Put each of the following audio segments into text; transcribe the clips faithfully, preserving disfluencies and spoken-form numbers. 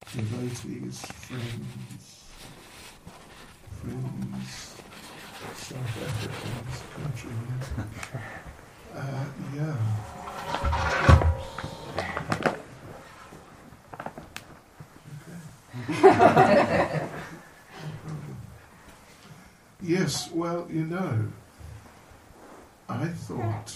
devotees, friends, friends, South Africans, countrymen. Uh, yeah. Okay. Yes, well, you know, I thought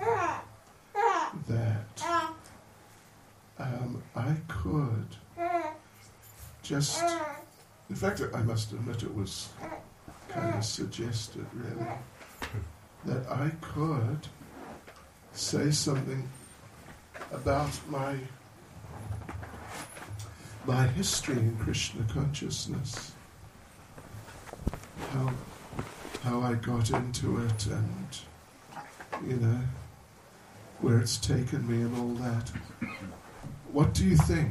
that um, I could just, in fact, I must admit it was kind of suggested, really, that I could say something about my my history in Krishna consciousness, how how I got into it, and you know where it's taken me and all that. What do you think?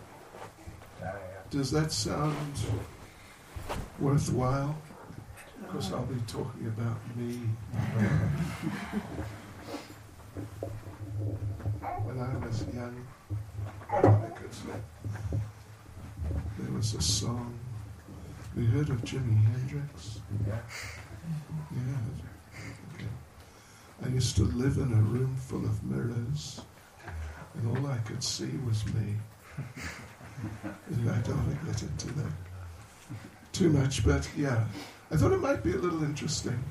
Does that sound worthwhile? Because I'll be talking about me. When I was young, I could say, there was a song. We heard of Jimi Hendrix? Yeah. Yeah. Okay. I used to live in a room full of mirrors, and all I could see was me. Anyway, I don't want to get into that too much, but yeah, I thought it might be a little interesting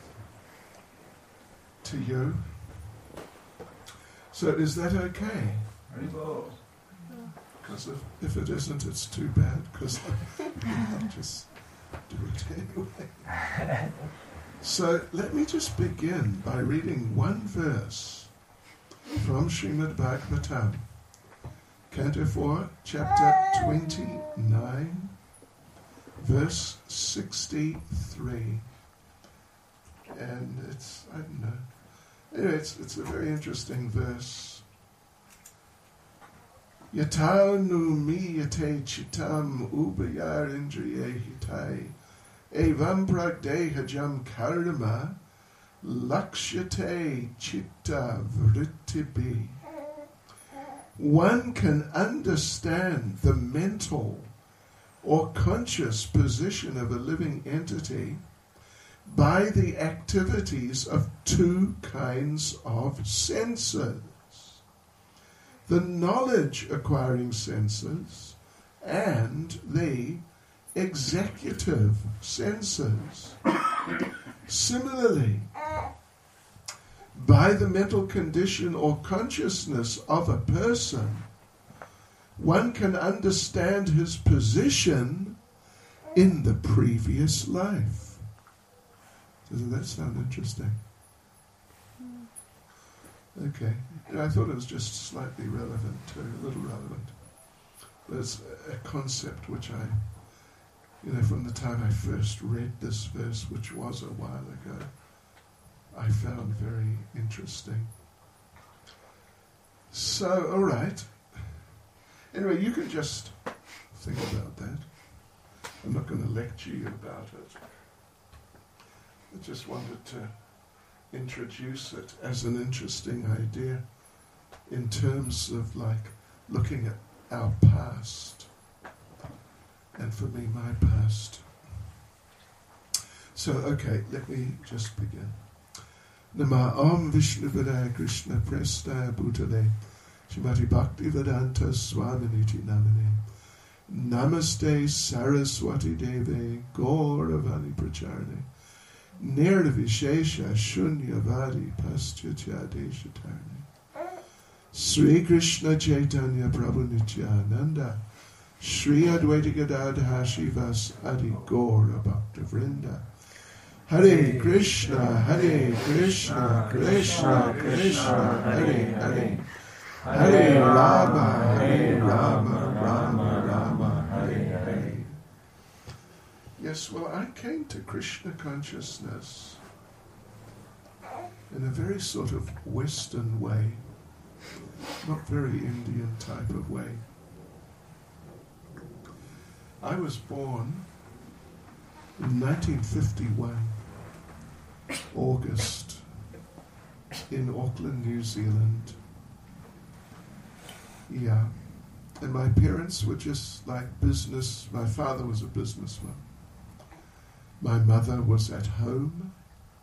to you. So is that okay? Because if, if it isn't, it's too bad, because I'll just do it anyway. So let me just begin by reading one verse from Srimad Bhagavatam, Canto four, Chapter twenty-nine, verse sixty-three. And it's, I don't know, anyway, it's, it's a very interesting verse. Yatau nu mi yate chitam ubayar indriye hitai evam pragdehajam karma lakshyate chitta vrittibi. One can understand the mental or conscious position of a living entity by the activities of two kinds of senses: the knowledge-acquiring senses and the executive senses. Similarly, by the mental condition or consciousness of a person, one can understand his position in the previous life. Doesn't that sound interesting? Okay. I thought it was just slightly relevant, too, a little relevant. But it's a concept which I, you know, from the time I first read this verse, which was a while ago, I found very interesting. So, all right. Anyway, you can just think about that. I'm not going to lecture you about it. I just wanted to introduce it as an interesting idea in terms of like looking at our past, and for me, my past. So, okay, let me just begin. Nama Om Vishnuvadaya Krishna Prestaya Bhutale Shrimati Bhaktivedanta Swaminiti Namane Namaste Saraswati Deve Gauravani Pracharne Nirvishesha Shunyavadi Paschatya Deshatarne Sri Krishna Chaitanya Prabhu Nityananda Sri Advaita Gadadha Shivas Adi Gaura Bhakta Vrinda Hare Krishna, Hare Krishna, Krishna Krishna, Hare Hare, Hare Rama, Hare Rama, Rama Rama, Hare Hare. Yes, well, I came to Krishna consciousness in a very sort of Western way, not very Indian type of way. I was born in nineteen fifty-one. August, in Auckland, New Zealand. Yeah. And my parents were just like business. My father was a businessman. My mother was at home.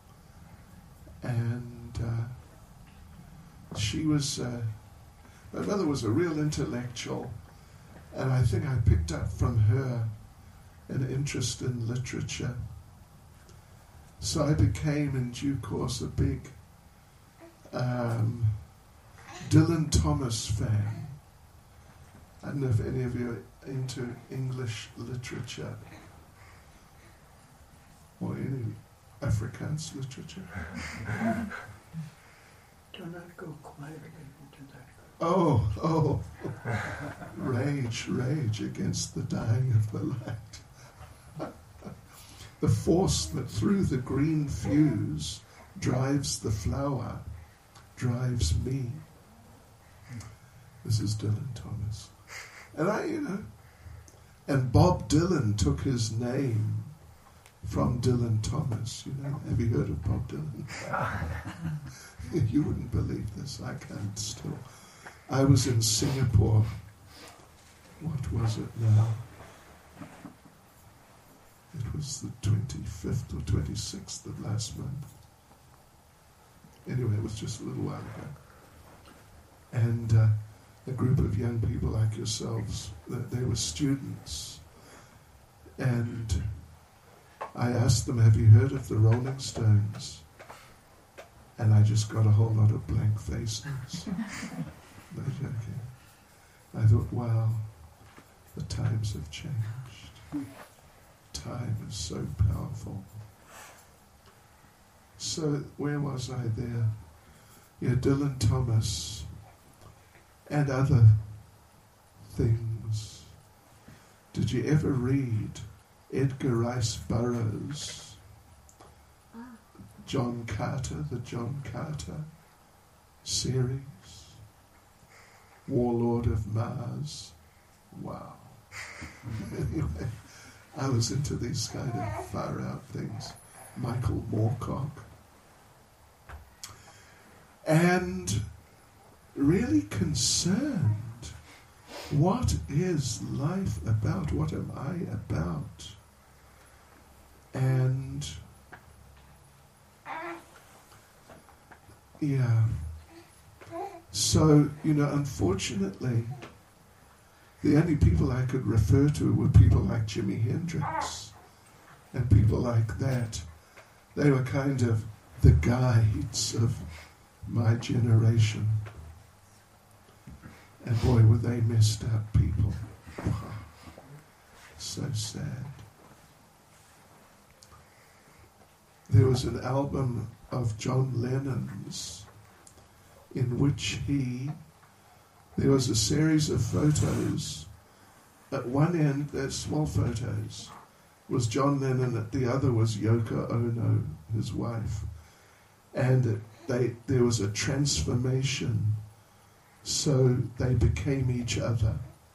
And uh, she was, uh, my mother was a real intellectual. And I think I picked up from her an interest in literature. So I became, in due course, a big um, Dylan Thomas fan. I don't know if any of you are into English literature or any Afrikaans literature. Do not go quietly into that. Oh, oh, rage, rage against the dying of the light. The force that through the green fuse drives the flower, drives me. This is Dylan Thomas. And I, you know, and Bob Dylan took his name from Dylan Thomas. You know, have you heard of Bob Dylan? You wouldn't believe this. I can't still. I was in Singapore. What was it now? It was the twenty-fifth or twenty-sixth of last month. Anyway, it was just a little while ago. And uh, a group of young people like yourselves, they were students. And I asked them, have you heard of the Rolling Stones? And I just got a whole lot of blank faces. No joking. I thought, wow, the times have changed. Time is so powerful. So where was I there? Yeah, Dylan Thomas and other things. Did you ever read Edgar Rice Burroughs, John Carter, the John Carter series? Warlord of Mars. Wow. Anyway, I was into these kind of far out things. Michael Moorcock. And really concerned. What is life about? What am I about? And yeah. So, you know, unfortunately, the only people I could refer to were people like Jimi Hendrix and people like that. They were kind of the guides of my generation. And boy, were they messed up people. So sad. There was an album of John Lennon's in which he, there was a series of photos. At one end, they're small photos, was John Lennon, at the other was Yoko Ono, his wife. And it, they, there was a transformation, so they became each other,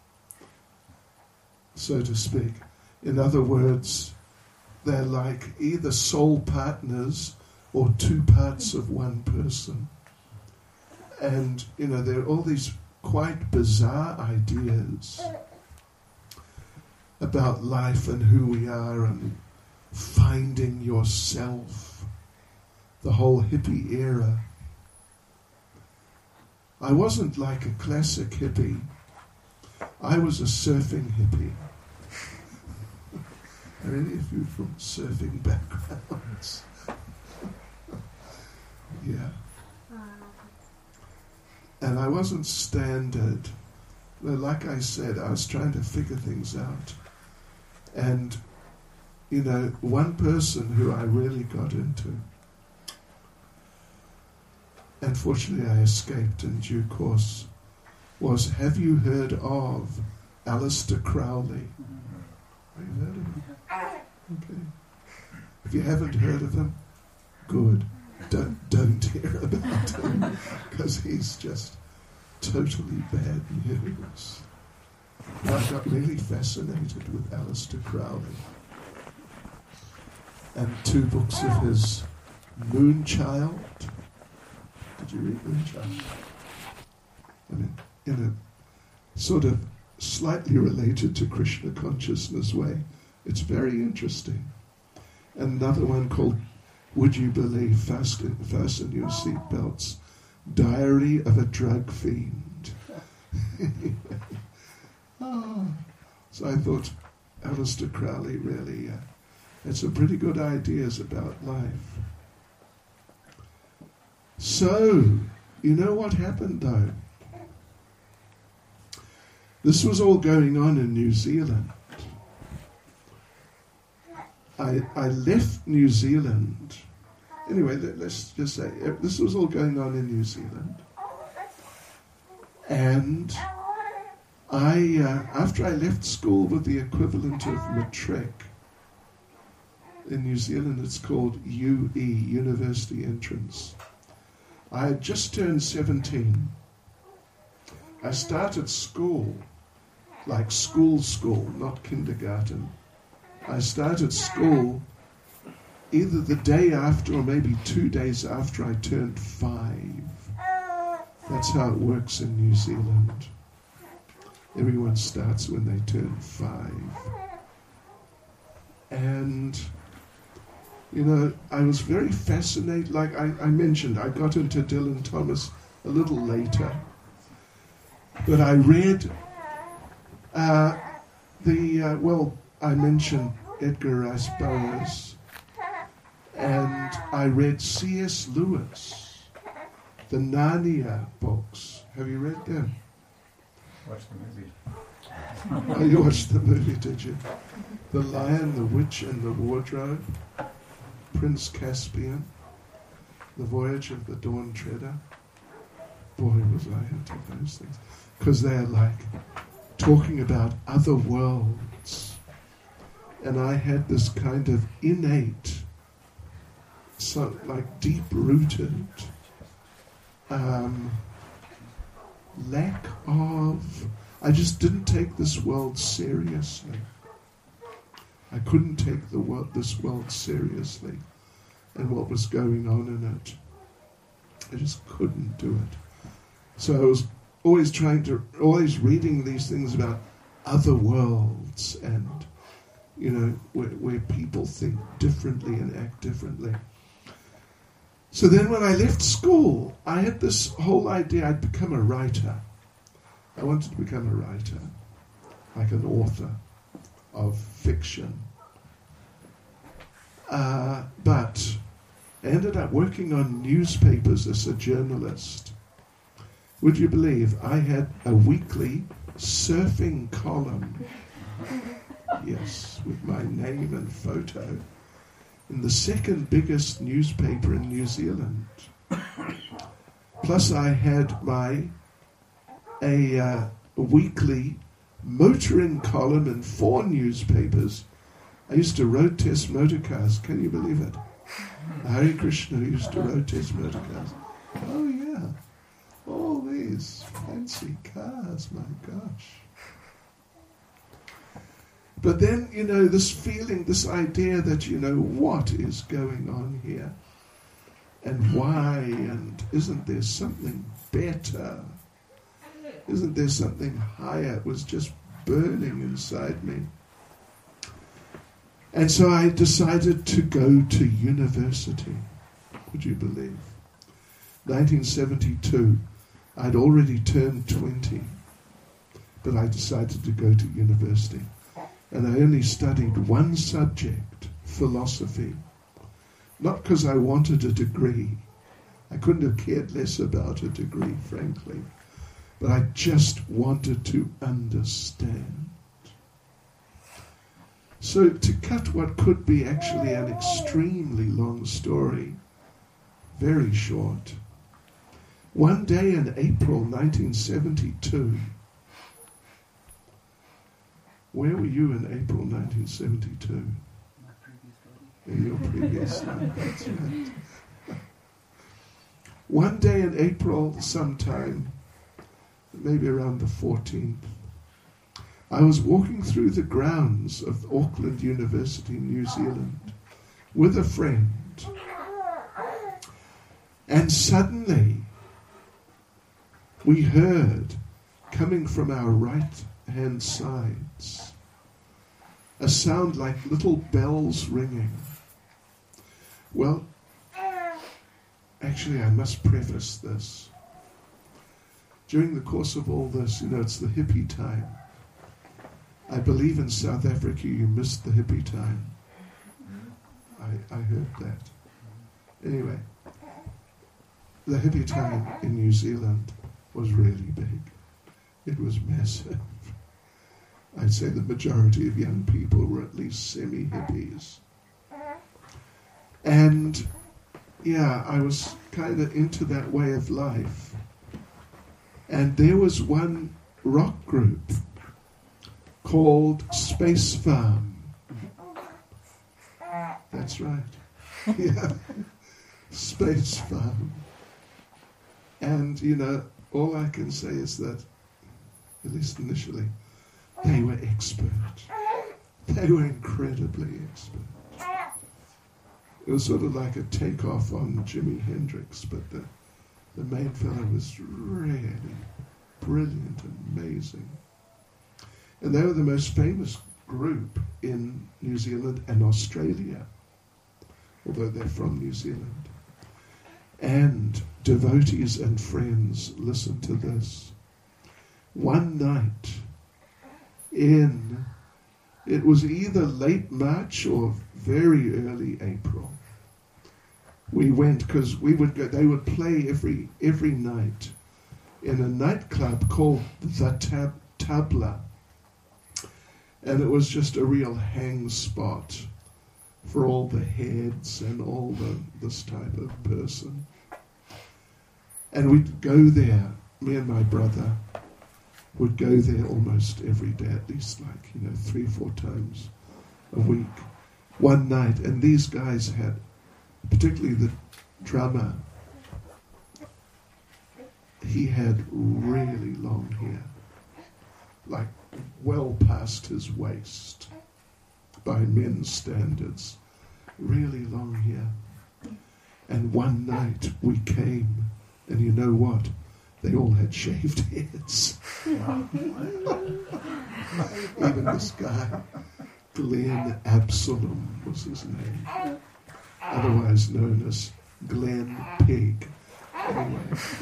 so to speak. In other words, they're like either soul partners or two parts of one person. And, you know, there are all these quite bizarre ideas about life and who we are and finding yourself, the whole hippie era. I wasn't like a classic hippie. I was a surfing hippie. Are any of you from surfing backgrounds? Yeah. And I wasn't standard. Like I said, I was trying to figure things out. And, you know, one person who I really got into, unfortunately I escaped in due course, was, have you heard of Aleister Crowley? Have you heard of him? Okay. If you haven't heard of him, good. Don't, don't hear about him, because he's just totally bad news. I got really fascinated with Aleister Crowley. And two books of his, Moonchild. Did you read Moonchild? I mean, in a sort of slightly related to Krishna Consciousness Way. It's very interesting. Another one called Would You Believe, Fasten, Fasten Your Seatbelts, Diary of a Drug Fiend. oh. So I thought Aleister Crowley really uh, had some pretty good ideas about life. So, you know what happened though? This was all going on in New Zealand. I, I left New Zealand. Anyway, let, let's just say, this was all going on in New Zealand. And I, uh, after I left school with the equivalent of matric, in New Zealand it's called U E, University Entrance. I had just turned seventeen. I started school, like school school, not kindergarten. I started school either the day after or maybe two days after I turned five. That's how it works in New Zealand. Everyone starts when they turn five. And, you know, I was very fascinated. Like I, I mentioned, I got into Dylan Thomas a little later. But I read uh, the, uh, well, I mentioned Edgar Rice Burroughs. And I read C S Lewis, the Narnia books. Have you read them? Watched the movie. Oh, you watched the movie, did you? The Lion, the Witch, and the Wardrobe, Prince Caspian, The Voyage of the Dawn Treader. Boy, was I into those things. Because they're like talking about other worlds. And I had this kind of innate, so like deep-rooted um, lack of... I just didn't take this world seriously. I couldn't take the world, this world seriously and what was going on in it. I just couldn't do it. So I was always trying to, always reading these things about other worlds and, you know, where, where people think differently and act differently. So then when I left school, I had this whole idea I'd become a writer. I wanted to become a writer, like an author of fiction. Uh, but I ended up working on newspapers as a journalist. Would you believe I had a weekly surfing column, yes, with my name and photo, in the second biggest newspaper in New Zealand. Plus I had my a, uh, a weekly motoring column in four newspapers. I used to road test motor cars. Can you believe it? Hare Krishna used to road test motor cars. Oh yeah, all these fancy cars, my gosh. But then, you know, this feeling, this idea that, you know, what is going on here? And why? And isn't there something better? Isn't there something higher? It was just burning inside me. And so I decided to go to university. Would you believe? nineteen seventy-two, I'd already turned twenty, but I decided to go to university. And I only studied one subject, philosophy. Not because I wanted a degree. I couldn't have cared less about a degree, frankly. But I just wanted to understand. So to cut what could be actually an extremely long story, very short, one day in April nineteen seventy-two, where were you in April nineteen seventy-two? In your previous life, that's right. One day in April sometime, maybe around the fourteenth, I was walking through the grounds of Auckland University, New Zealand, with a friend. And suddenly, we heard, coming from our right hand sides, a sound like little bells ringing. Well, actually, I must preface this. During the course of all this, you know, it's the hippie time. I believe in South Africa you missed the hippie time. I, I heard that. Anyway, the hippie time in New Zealand was really big. It was massive. I'd say the majority of young people were at least semi-hippies. And, yeah, I was kind of into that way of life. And there was one rock group called Space Farm. That's right. Yeah. Space Farm. And, you know, all I can say is that, at least initially, they were expert. They were incredibly expert. It was sort of like a takeoff on Jimi Hendrix, but the, the main fellow was really brilliant, amazing. And they were the most famous group in New Zealand and Australia, although they're from New Zealand. And devotees and friends, listen to this. One night in, it was either late March or very early April, we went, because we would go, they would play every every night in a nightclub called the Tab- Tabla. And it was just a real hang spot for all the heads and all the this type of person. And we'd go there, me and my brother would go there almost every day, at least like, you know, three, four times a week. One night, and these guys had, particularly the drummer, he had really long hair, like well past his waist by men's standards, really long hair. And one night we came, and you know what? They all had shaved heads. Even this guy, Glenn Absalom was his name, otherwise known as Glenn Pig. Anyway,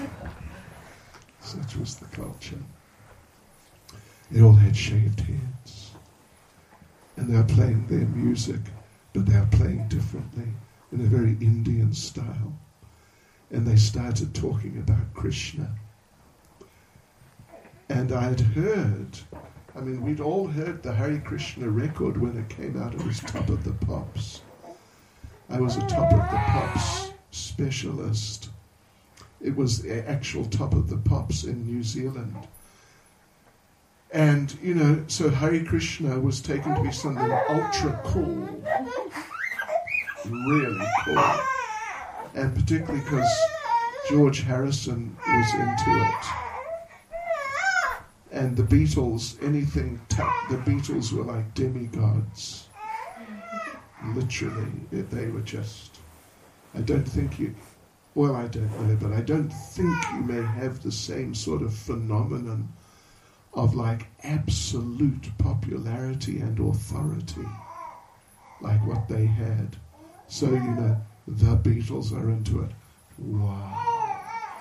such was the culture. They all had shaved heads. And they were playing their music, but they were playing differently, in a very Indian style. And they started talking about Krishna. And I'd heard, I mean, we'd all heard the Hare Krishna record when it came out. It was Top of the Pops. I was a Top of the Pops specialist. It was the actual Top of the Pops in New Zealand. And, you know, so Hare Krishna was taken to be something ultra cool. Really cool. And particularly because George Harrison was into it. And the Beatles, anything, ta- the Beatles were like demigods. Literally, they were just, I don't think you, well, I don't know, but I don't think you may have the same sort of phenomenon of like absolute popularity and authority like what they had. So, you know, the Beatles are into it. Wow.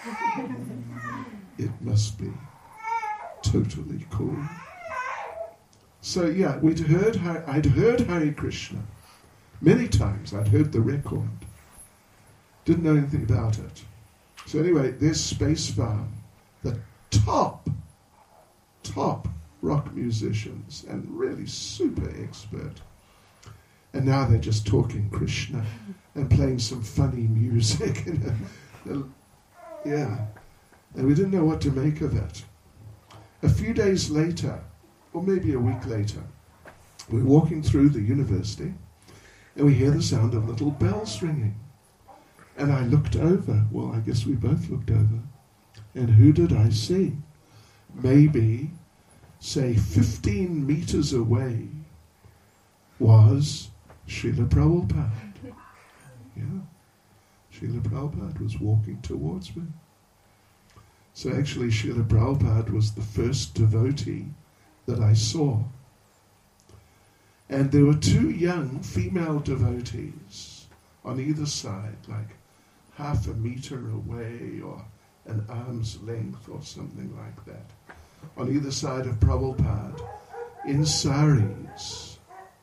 It must be totally cool. So yeah, we'd heard, I'd heard Hare Krishna many times. I'd heard the record. Didn't know anything about it. So anyway, there's Space Farm, the top, top rock musicians and really super expert. And now they're just talking Krishna and playing some funny music. And, yeah. And we didn't know what to make of it. A few days later, or maybe a week later, we're walking through the university and we hear the sound of little bells ringing. And I looked over. Well, I guess we both looked over. And who did I see? Maybe, say, fifteen meters away was Srila Prabhupada. Yeah. Srila Prabhupada was walking towards me. So actually Srila Prabhupada was the first devotee that I saw. And there were two young female devotees on either side, like half a meter away or an arm's length or something like that, on either side of Prabhupada, in saris.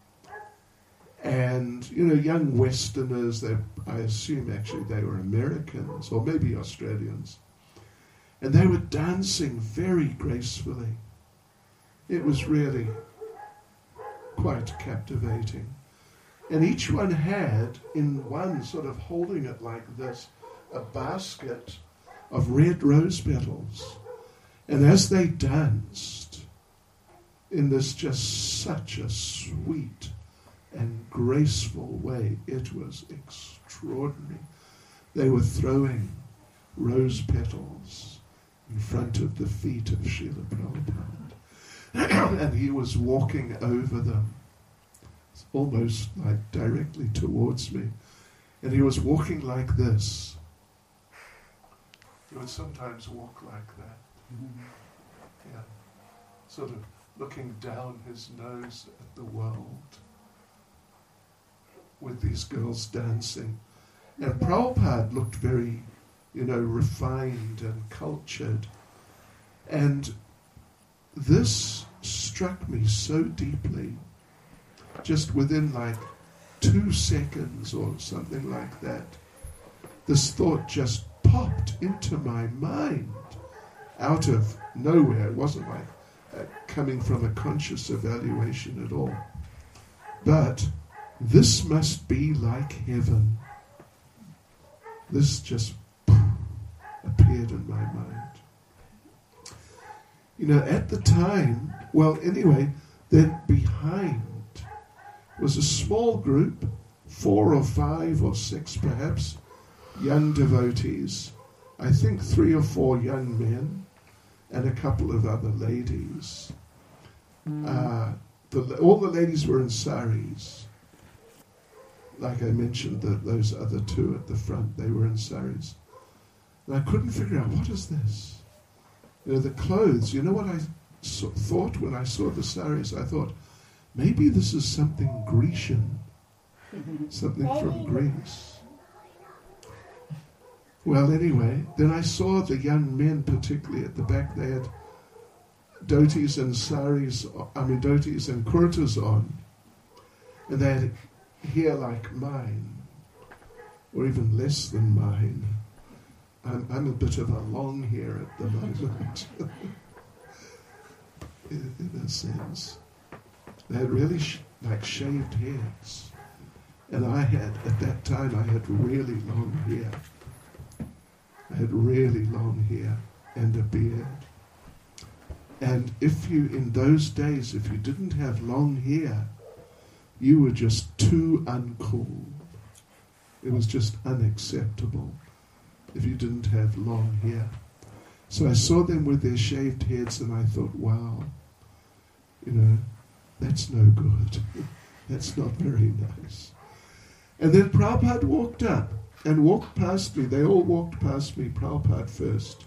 And, you know, young Westerners, they, I assume actually they were Americans or maybe Australians. And they were dancing very gracefully. It was really quite captivating. And each one had, in one sort of holding it like this, a basket of red rose petals. And as they danced in this just such a sweet and graceful way, it was extraordinary. They were throwing rose petals in front of the feet of Srila Prabhupada. And he was walking over them, almost like directly towards me. And he was walking like this. He would sometimes walk like that. Mm-hmm. Yeah. Sort of looking down his nose at the world with these girls dancing. And Prabhupada looked very, you know, refined and cultured. And this struck me so deeply, just within like two seconds or something like that. This thought just popped into my mind out of nowhere. It wasn't like uh, coming from a conscious evaluation at all. But this must be like heaven. This just appeared in my mind. You know, at the time, well, anyway, then behind was a small group, four or five or six perhaps, young devotees, I think three or four young men, and a couple of other ladies. Mm. Uh, the, all the ladies were in saris. Like I mentioned, the, those other two at the front, they were in saris. And I couldn't figure out, what is this? You know, the clothes, you know what I so, thought when I saw the saris? I thought, maybe this is something Grecian, something from Greece. Well, anyway, then I saw the young men, particularly at the back. They had dhotis and saris, I mean dhotis and kurtas on, and they had hair like mine, or even less than mine. I'm, I'm a bit of a long hair at the moment, in, in a sense. They had really sh- like shaved heads, and I had, at that time, I had really long hair. I had really long hair and a beard. And if you, in those days, if you didn't have long hair, you were just too uncool. It was just unacceptable if you didn't have long hair. So I saw them with their shaved heads and I thought, wow, you know, that's no good. That's not very nice. And then Prabhupada walked up and walked past me. They all walked past me, Prabhupada first,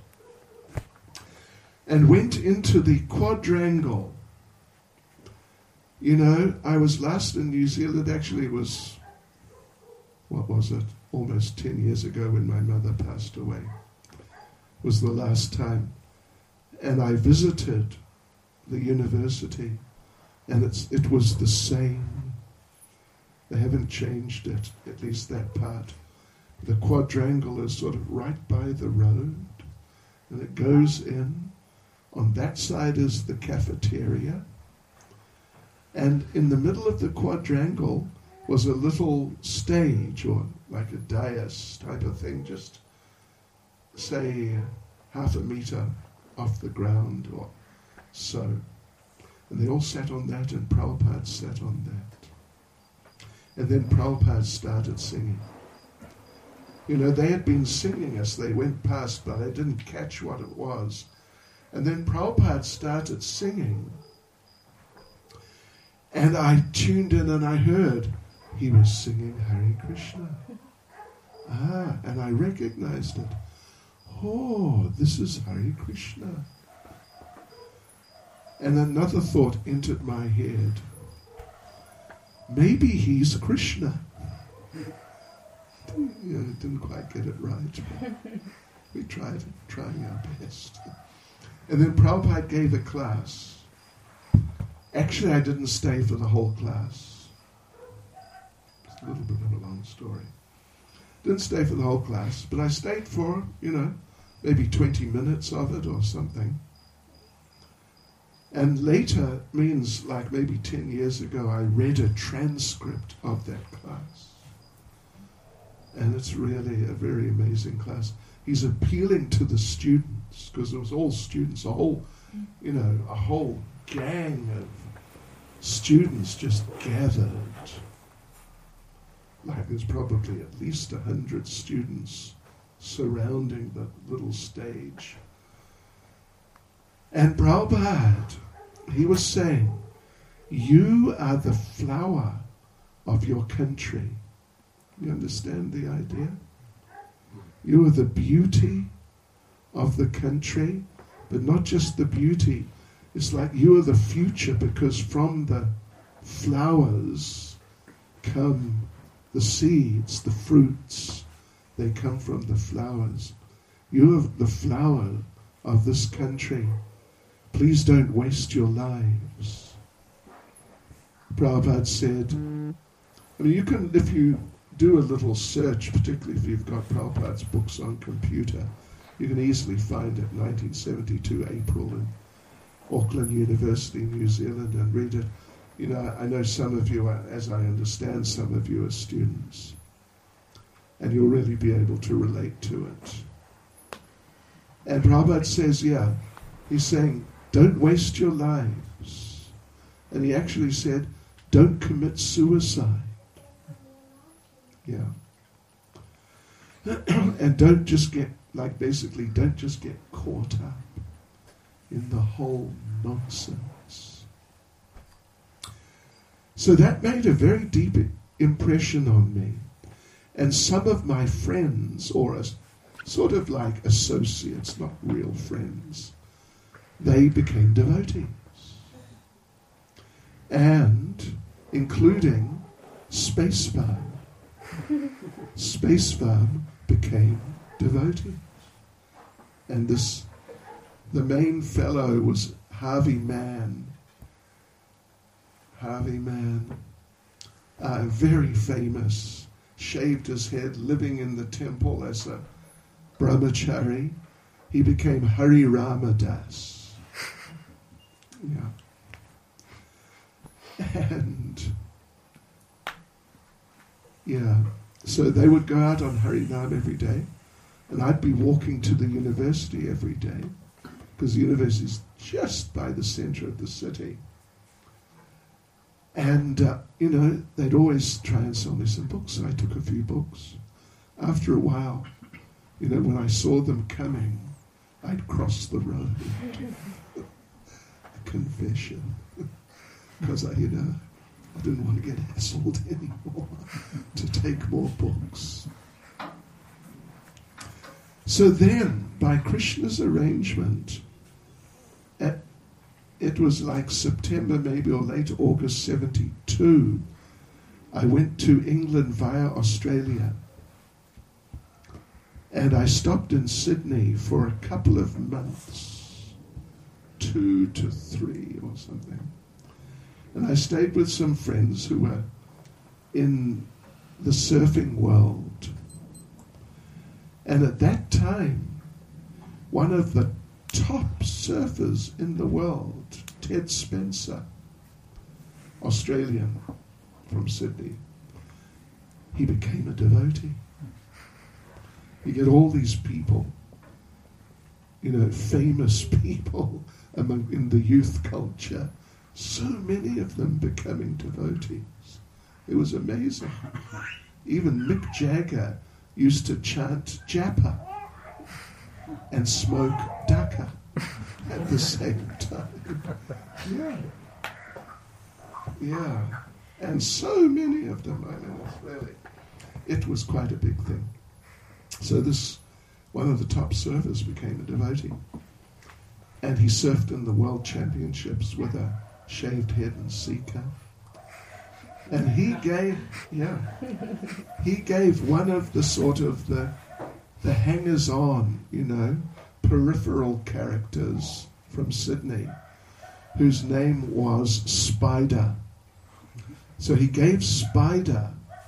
and went into the quadrangle. You know, I was last in New Zealand, actually it was, what was it, almost ten years ago when my mother passed away. It was the last time. And I visited the university, and it's it was the same. They haven't changed it, at least that part. The quadrangle is sort of right by the road, and it goes in. On that side is the cafeteria, and in the middle of the quadrangle was a little stage, or like a dais type of thing, just say half a meter off the ground or so. And they all sat on that, and Prabhupada sat on that. And then Prabhupada started singing. You know, they had been singing as they went past, but they didn't catch what it was. And then Prabhupada started singing. And I tuned in and I heard he was singing Hare Krishna. Ah, and I recognized it. Oh, this is Hare Krishna. And another thought entered my head. Maybe he's Krishna. Didn't, you know, didn't quite get it right, but we tried trying our best. And then Prabhupada gave a class. Actually, I didn't stay for the whole class. It's a little bit of a long story. Didn't stay for the whole class, but I stayed for, you know, maybe twenty minutes of it or something. And later means like maybe ten years ago, I read a transcript of that class. And it's really a very amazing class. He's appealing to the students, because it was all students, a whole, you know, a whole gang of students just gathered. Like there's probably at least a hundred students surrounding the little stage. And Prabhupada, he was saying, you are the flower of your country. You understand the idea? You are the beauty of the country, but not just the beauty. It's like you are the future, because from the flowers come the seeds, the fruits. They come from the flowers. You are the flower of this country. Please don't waste your lives. Prabhupada said, I mean, you can, if you do a little search, particularly if you've got Prabhupada's books on computer, you can easily find it, nineteen seventy-two, April, in Auckland University, New Zealand, and read it. You know, I know some of you are, as I understand, some of you are students, and you'll really be able to relate to it. And Prabhupada says, yeah, he's saying, don't waste your lives. And he actually said, don't commit suicide. Yeah. And don't just get, like basically, don't just get caught up in the whole nonsense. So that made a very deep impression on me. And some of my friends, or a, sort of like associates, not real friends, they became devotees. And including Space Farm. Space Farm became devotees. And this, the main fellow was Harvey Mann. Harvey Mann, uh, very famous, shaved his head, living in the temple as a brahmachari. He became Hari Ramadas. Yeah. And, yeah, so they would go out on Harinam every day, and I'd be walking to the university every day, because the university is just by the center of the city. And, uh, you know, they'd always try and sell me some books, and I took a few books. After a while, you know, when I saw them coming, I'd cross the road. A confession. Because, I, you know, I didn't want to get hassled anymore to take more books. So then, by Krishna's arrangement, at it was like September maybe or late August seventy-two. I went to England via Australia. And I stopped in Sydney for a couple of months. Two to three or something. And I stayed with some friends who were in the surfing world. And at that time, one of the top surfers in the world, Ted Spencer, Australian from Sydney, he became a devotee. You get all these people, you know, famous people among in the youth culture, so many of them becoming devotees. It was amazing. Even Mick Jagger used to chant japa and smoke dhaka at the same time. Yeah. Yeah. And so many of them, I mean, it's really, it was quite a big thing. So this, one of the top surfers became a devotee. and he surfed in the World Championships with a shaved head and seeker. And he gave, yeah, he gave one of the sort of the, the hangers-on, you know, peripheral characters from Sydney, whose name was Spider. So he gave Spider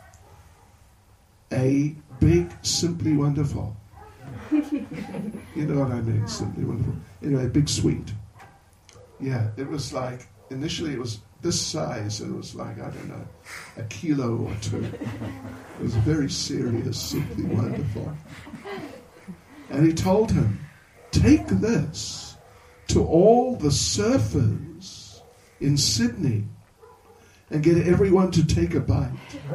a big Simply Wonderful. You know what I mean, Simply Wonderful. Anyway, a big sweet. Yeah, it was like, initially it was this size, and it was like, I don't know, a kilo or two. It was very serious, Simply Wonderful. And he told him, take this to all the surfers in Sydney and get everyone to take a bite.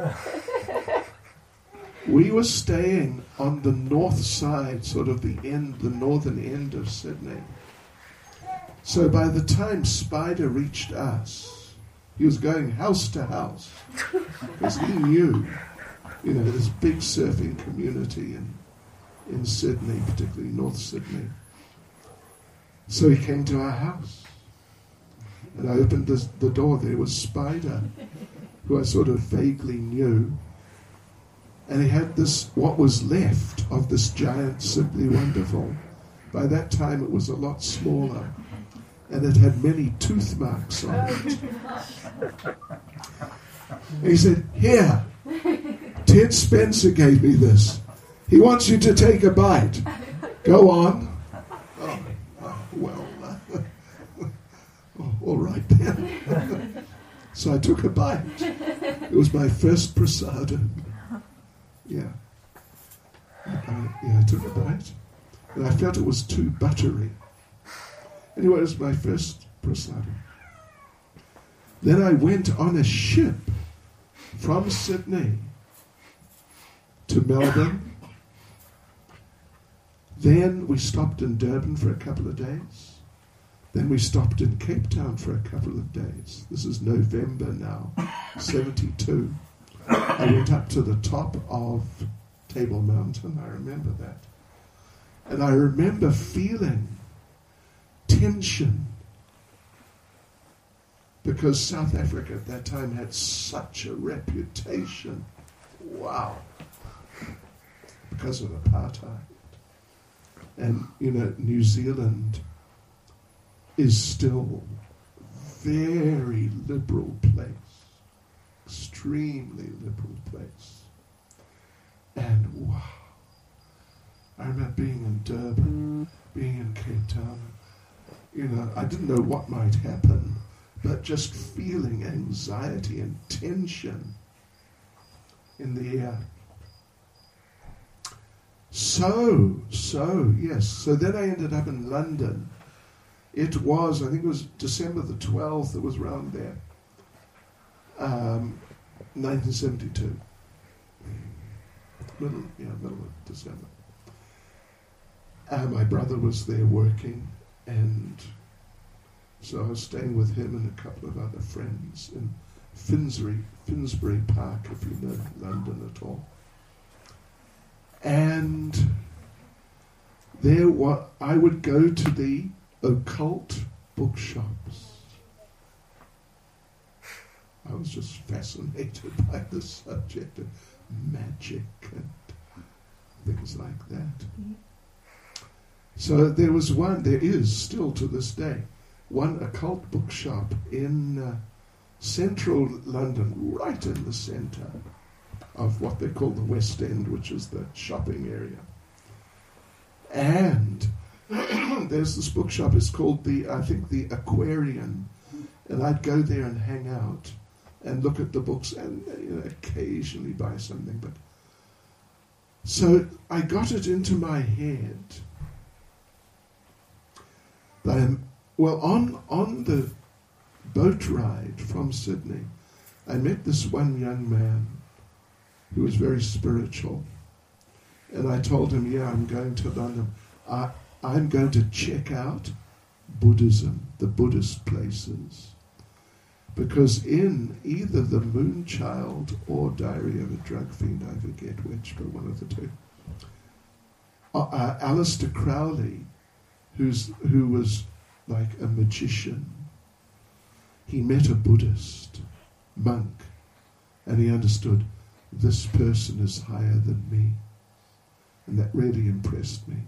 We were staying on the north side, sort of the end, the northern end of Sydney. So by the time Spider reached us, he was going house to house because he knew, you know, this big surfing community in, in Sydney, particularly North Sydney. So he came to our house, and I opened the, the door. There was Spider, who I sort of vaguely knew, and he had this, what was left of this giant Simply Wonderful. By that time it was a lot smaller, and it had many tooth marks on it. He said, here, Ted Spencer gave me this. He wants you to take a bite. Go on. Oh, oh well, uh, oh, all right then. So I took a bite. It was my first prasadam. Yeah. I, yeah, I took a bite. And I felt it was too buttery. Anyway, it was my first prasadam. Then I went on a ship from Sydney to Melbourne. Then we stopped in Durban for a couple of days. Then we stopped in Cape Town for a couple of days. This is November now, seventy-two. I went up to the top of Table Mountain, I remember that. And I remember feeling tension because South Africa at that time had such a reputation. Wow. Because of apartheid. And, you know, New Zealand is still a very liberal place. Extremely liberal place. And wow. I remember being in Durban, being in Cape Town. You know, I didn't know what might happen, but just feeling anxiety and tension in the air. So, so, yes. So then I ended up in London. It was, I think it was December the twelfth, it was around there. Um, nineteen seventy-two. Middle, yeah, middle of December. Uh, my brother was there working, and so I was staying with him and a couple of other friends in Finsbury, Finsbury Park, if you know London at all. And there, wa- I would go to the occult bookshops. I was just fascinated by the subject of magic and things like that. Mm-hmm. So there was one, there is still to this day, one occult bookshop in uh, central London, right in the centre of what they call the West End, which is the shopping area. And there's this bookshop, it's called the, I think, the Aquarian. And I'd go there and hang out and look at the books and, you know, occasionally buy something. But so I got it into my head that I'm, well, on, on the boat ride from Sydney, I met this one young man who was very spiritual. And I told him, yeah, I'm going to London. I, I'm going to check out Buddhism, the Buddhist places. Because in either The Moonchild or Diary of a Drug Fiend, I forget which, but one of the two, uh, uh, Aleister Crowley, who's who was like a magician. He met a Buddhist monk and he understood this person is higher than me. And that really impressed me.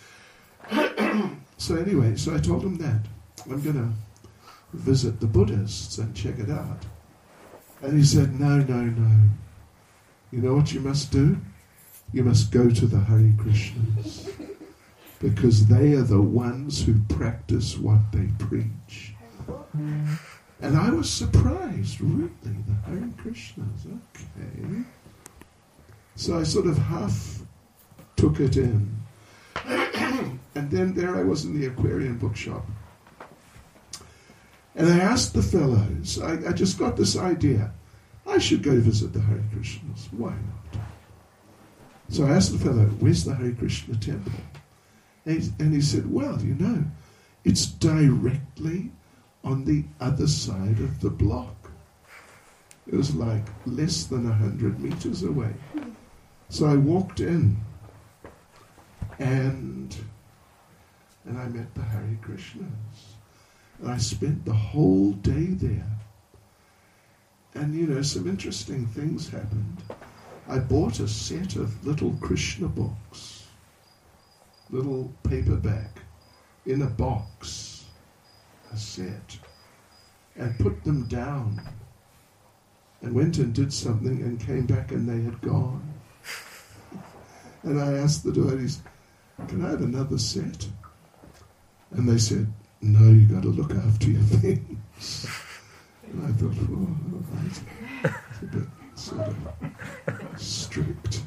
So anyway, so I told him that. I'm going to visit the Buddhists and check it out. And he said, no, no, no. You know what you must do? You must go to the Hare Krishnas. Because they are the ones who practice what they preach. And I was surprised, really, the Hare Krishnas, okay. So I sort of half took it in. And then there I was in the Aquarian bookshop. And I asked the fellows, I, I just got this idea, I should go visit the Hare Krishnas. Why not? So I asked the fellow, where's the Hare Krishna temple? And he, and he said, well, you know, it's directly on the other side of the block. It was like less than a hundred meters away. So I walked in and and I met the Hare Krishnas. And I spent the whole day there. And you know, some interesting things happened. I bought a set of little Krishna books, little paperback, in a box, a set, and put them down, and went and did something and came back and they had gone. And I asked the devotees, can I have another set? And they said, no, you got to look after your things. And I thought, oh, all right. It's a bit sort of strict.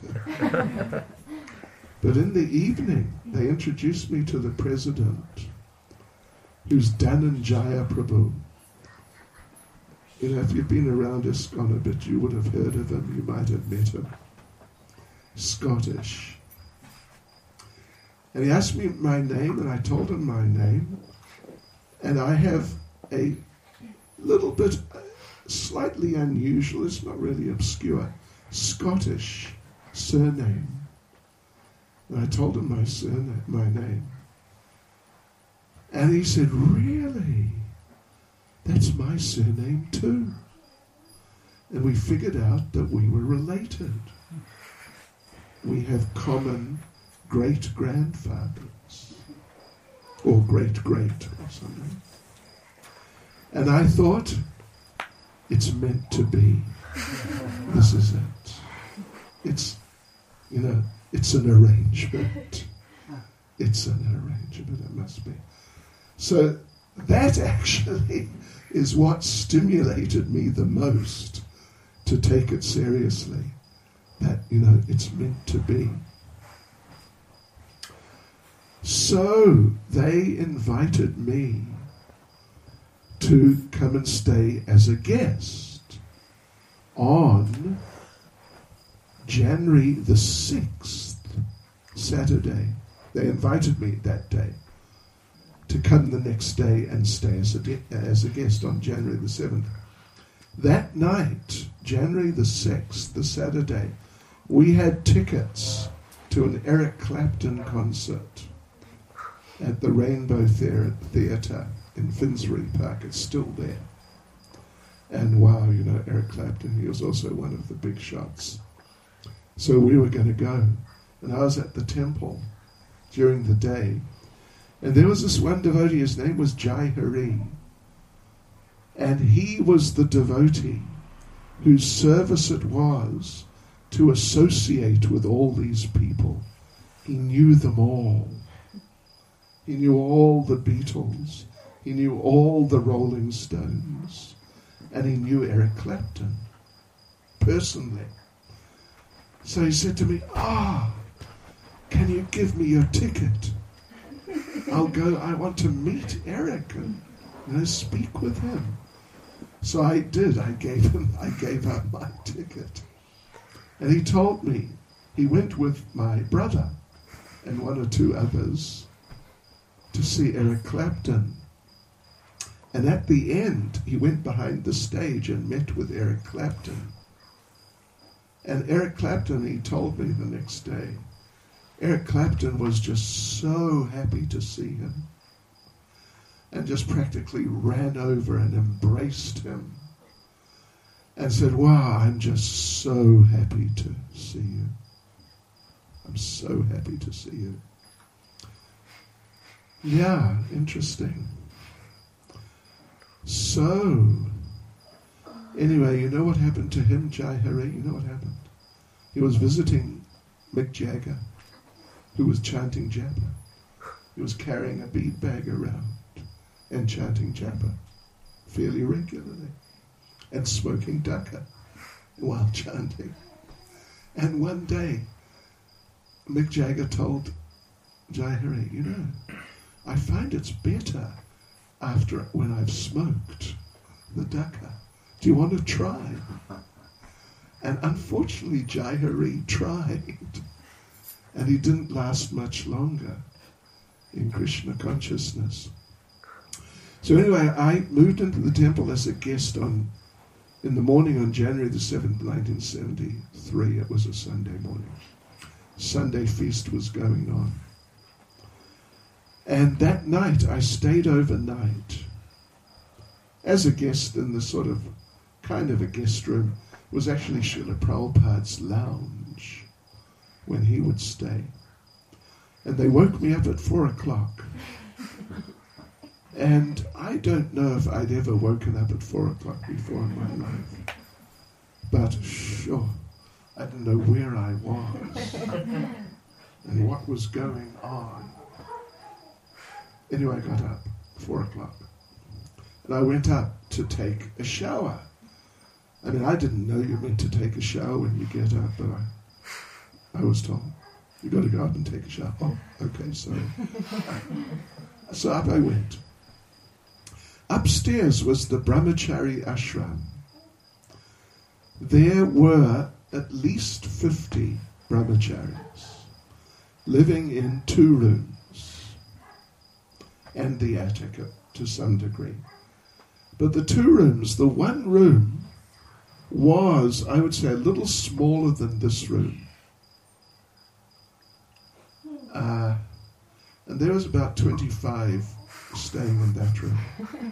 But in the evening, they introduced me to the president, who's Dhananjaya Prabhu. You know, if you've been around ISKCON a bit, you would have heard of him, you might have met him. Scottish. And he asked me my name, and I told him my name. And I have a little bit, slightly unusual, it's not really obscure, Scottish surname. And I told him my surname, my name. And he said, really? That's my surname too. And we figured out that we were related. We have common great-grandfathers. Or great-great or something. And I thought, it's meant to be. This is it. It's, you know, it's an arrangement. It's an arrangement, it must be. So that actually is what stimulated me the most to take it seriously. That, you know, it's meant to be. So they invited me to come and stay as a guest on January the sixth, Saturday. They invited me that day to come the next day and stay as a, de- as a guest on January the seventh. That night, January the sixth, the Saturday, we had tickets to an Eric Clapton concert at the Rainbow Theatre in Finsbury Park. It's still there. And wow, you know, Eric Clapton, he was also one of the big shots. So we were going to go. And I was at the temple during the day. And there was this one devotee, his name was Jai Hari. And he was the devotee whose service it was to associate with all these people. He knew them all. He knew all the Beatles. He knew all the Rolling Stones. And he knew Eric Clapton personally. So he said to me, ah, can you give me your ticket? I'll go, I want to meet Eric and, you know, speak with him. So I did. I gave him, I gave up my ticket. And he told me he went with my brother and one or two others to see Eric Clapton. And at the end, he went behind the stage and met with Eric Clapton. And Eric Clapton, he told me the next day, Eric Clapton was just so happy to see him. and just practically ran over and embraced him and said, wow, I'm just so happy to see you. I'm so happy to see you. Yeah, interesting. So, anyway, you know what happened to him, Jai Hari? You know what happened? He was visiting Mick Jagger, who was chanting japa. He was carrying a bead bag around and chanting japa fairly regularly and smoking dhaka while chanting. And one day, Mick Jagger told Jai Hari, you know, I find it's better after when I've smoked the dhaka. Do you want to try? And unfortunately, Jai Hari tried. And he didn't last much longer in Krishna consciousness. So anyway, I moved into the temple as a guest on in the morning on January the seventh, nineteen seventy-three. It was a Sunday morning. Sunday feast was going on. And that night I stayed overnight as a guest in the sort of, kind of a guest room. It was actually Srila Prabhupada's lounge when he would stay. And they woke me up at four o'clock. And I don't know if I'd ever woken up at four o'clock before in my life. But sure, I didn't know where I was and what was going on. Anyway, I got up, four o'clock. And I went up to take a shower. I mean, I didn't know you meant to take a shower when you get up, but I, I was told, you got to go up and take a shower. Oh, okay, sorry. So up I went. Upstairs was the Brahmachari ashram. There were at least fifty brahmacharis living in two rooms and the attic to some degree. But the two rooms, the one room was, I would say, a little smaller than this room. Uh, and there was about twenty-five staying in that room.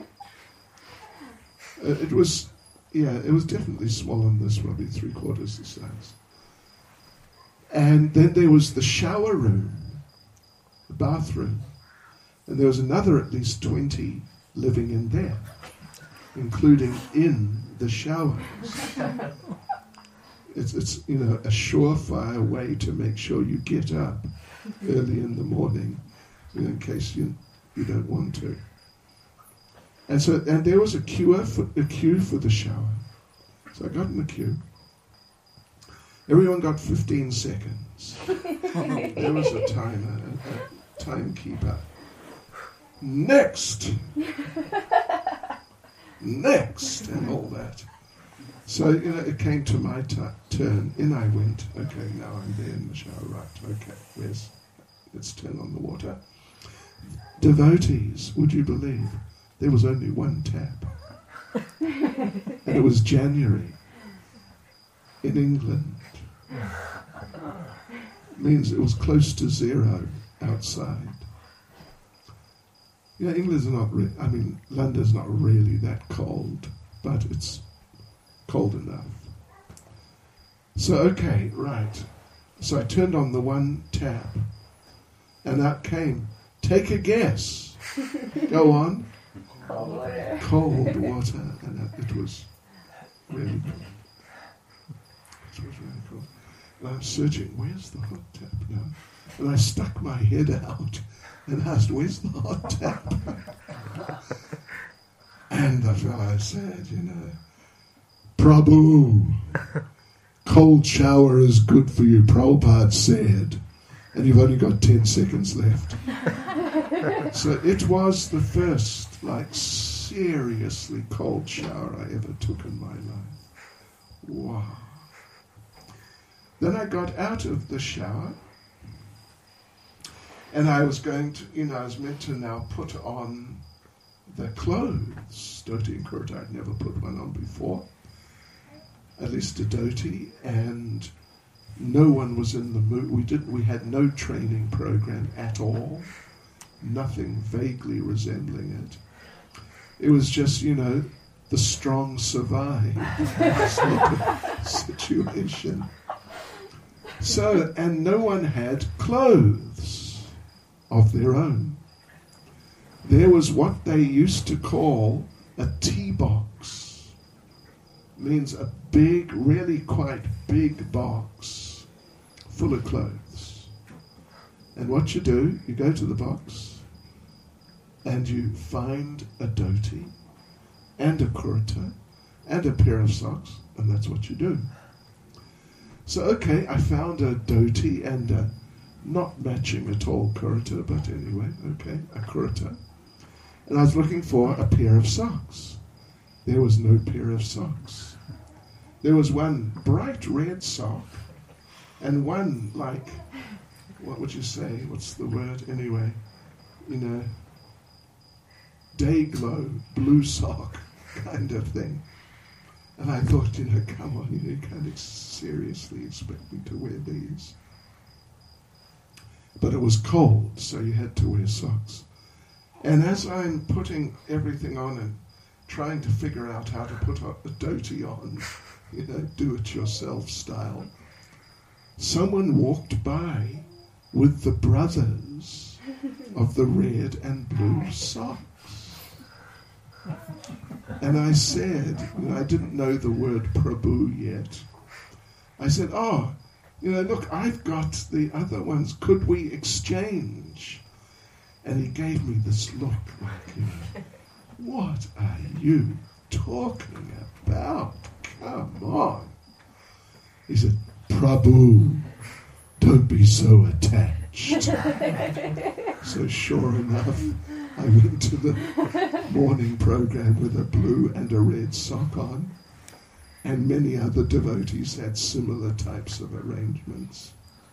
Uh, it was, yeah, it was definitely smaller than this, probably three quarters the size. And then there was the shower room, the bathroom, and there was another at least twenty living in there, including in the showers. It's, it's you know, a surefire way to make sure you get up early in the morning, in case you you don't want to. And so, and there was a queue for a queue for the shower. So I got in the queue. Everyone got fifteen seconds. There was a timer, a, a timekeeper. Next, next, and all that. So, you know, it came to my t- turn. In I went. Okay, now I'm there in the shower. Right, okay, where's, let's turn on the water. Devotees, would you believe, there was only one tap. And it was January in England. Means it was close to zero outside. Yeah, England's not, re- I mean, London's not really that cold, but it's cold enough. So, okay, right. So I turned on the one tap, and out came, take a guess. Go on. Cold water. Cold water, and it was really cool. It was really cool. And I'm searching, where's the hot tap now? And I stuck my head out and asked, where's the hot tap? And the fellow said, you know, Prabhu, cold shower is good for you, Prabhupada said. And you've only got ten seconds left. So it was the first, like, seriously cold shower I ever took in my life. Wow. Then I got out of the shower, and I was going to, you know, I was meant to now put on the clothes. Dhoti and kurta, I'd never put one on before, at least a dhoti, and no one was in the mood. We didn't. We had no training program at all, nothing vaguely resembling it. It was just, you know, the strong survive sort of situation. So, and no one had clothes of their own. There was what they used to call a tea box. Means a big, really quite big box full of clothes. And what you do, you go to the box and you find a dhoti and a kurta and a pair of socks, and that's what you do. So, okay, I found a dhoti and a not matching at all kurta, but anyway, okay, a kurta. And I was looking for a pair of socks. There was no pair of socks. There was one bright red sock and one, like, what would you say? What's the word anyway? You know, day glow, blue sock kind of thing. And I thought, you know, come on, you know, you can't ex- seriously expect me to wear these. But it was cold, so you had to wear socks. And as I'm putting everything on and trying to figure out how to put a dhoti on, you know, do-it-yourself style, someone walked by with the brothers of the red and blue socks. And I said, you know, I didn't know the word Prabhu yet. I said, oh, you know, look, I've got the other ones. Could we exchange? And he gave me this look like, you know, what are you talking about? Come on. He said, Prabhu, don't be so attached. So sure enough, I went to the morning program with a blue and a red sock on, and many other devotees had similar types of arrangements.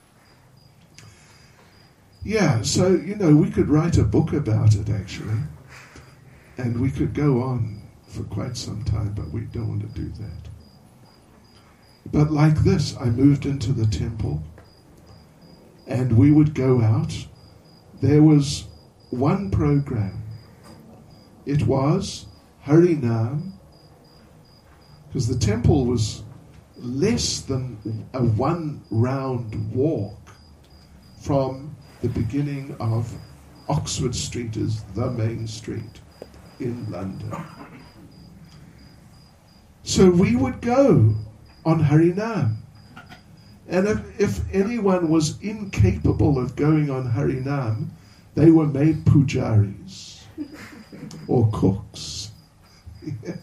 Yeah, so, you know, we could write a book about it, actually, and we could go on for quite some time, but we don't want to do that. But like this, I moved into the temple, and we would go out. There was one program. It was Harinam, because the temple was less than a one round walk from the beginning of Oxford Street, is the main street in London. So we would go on Harinam. And if, if anyone was incapable of going on Harinam, they were made pujaris or cooks. Yeah.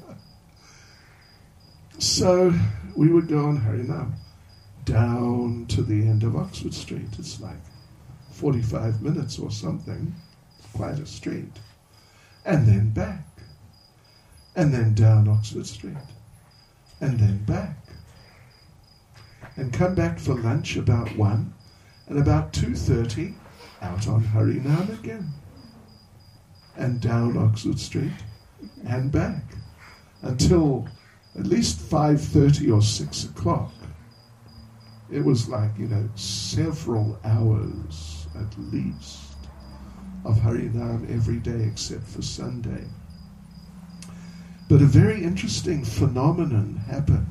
So we would go on Harinam down to the end of Oxford Street. It's like forty-five minutes or something, quite a street. And then back. And then down Oxford Street. And then back. And come back for lunch about one, and about two thirty, out on Harinam again. And down Oxford Street, and back. Until at least five thirty or six o'clock. It was like, you know, several hours at least of Harinam every day except for Sunday. But a very interesting phenomenon happened.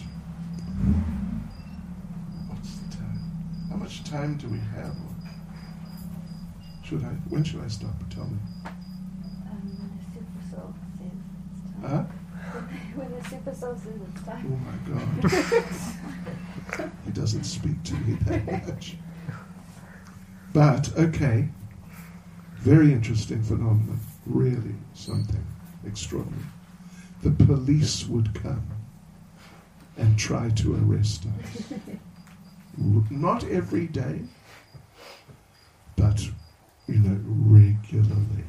What's the time? How much time do we have? Should I? When should I stop? Tell me. Um, when the super soul says it's time. Huh? When the super soul says it's Oh time. my God. He doesn't speak to me that much. But, okay, very interesting phenomenon. Really something extraordinary. The police would come and try to arrest us. Not every day, but, you know, regularly.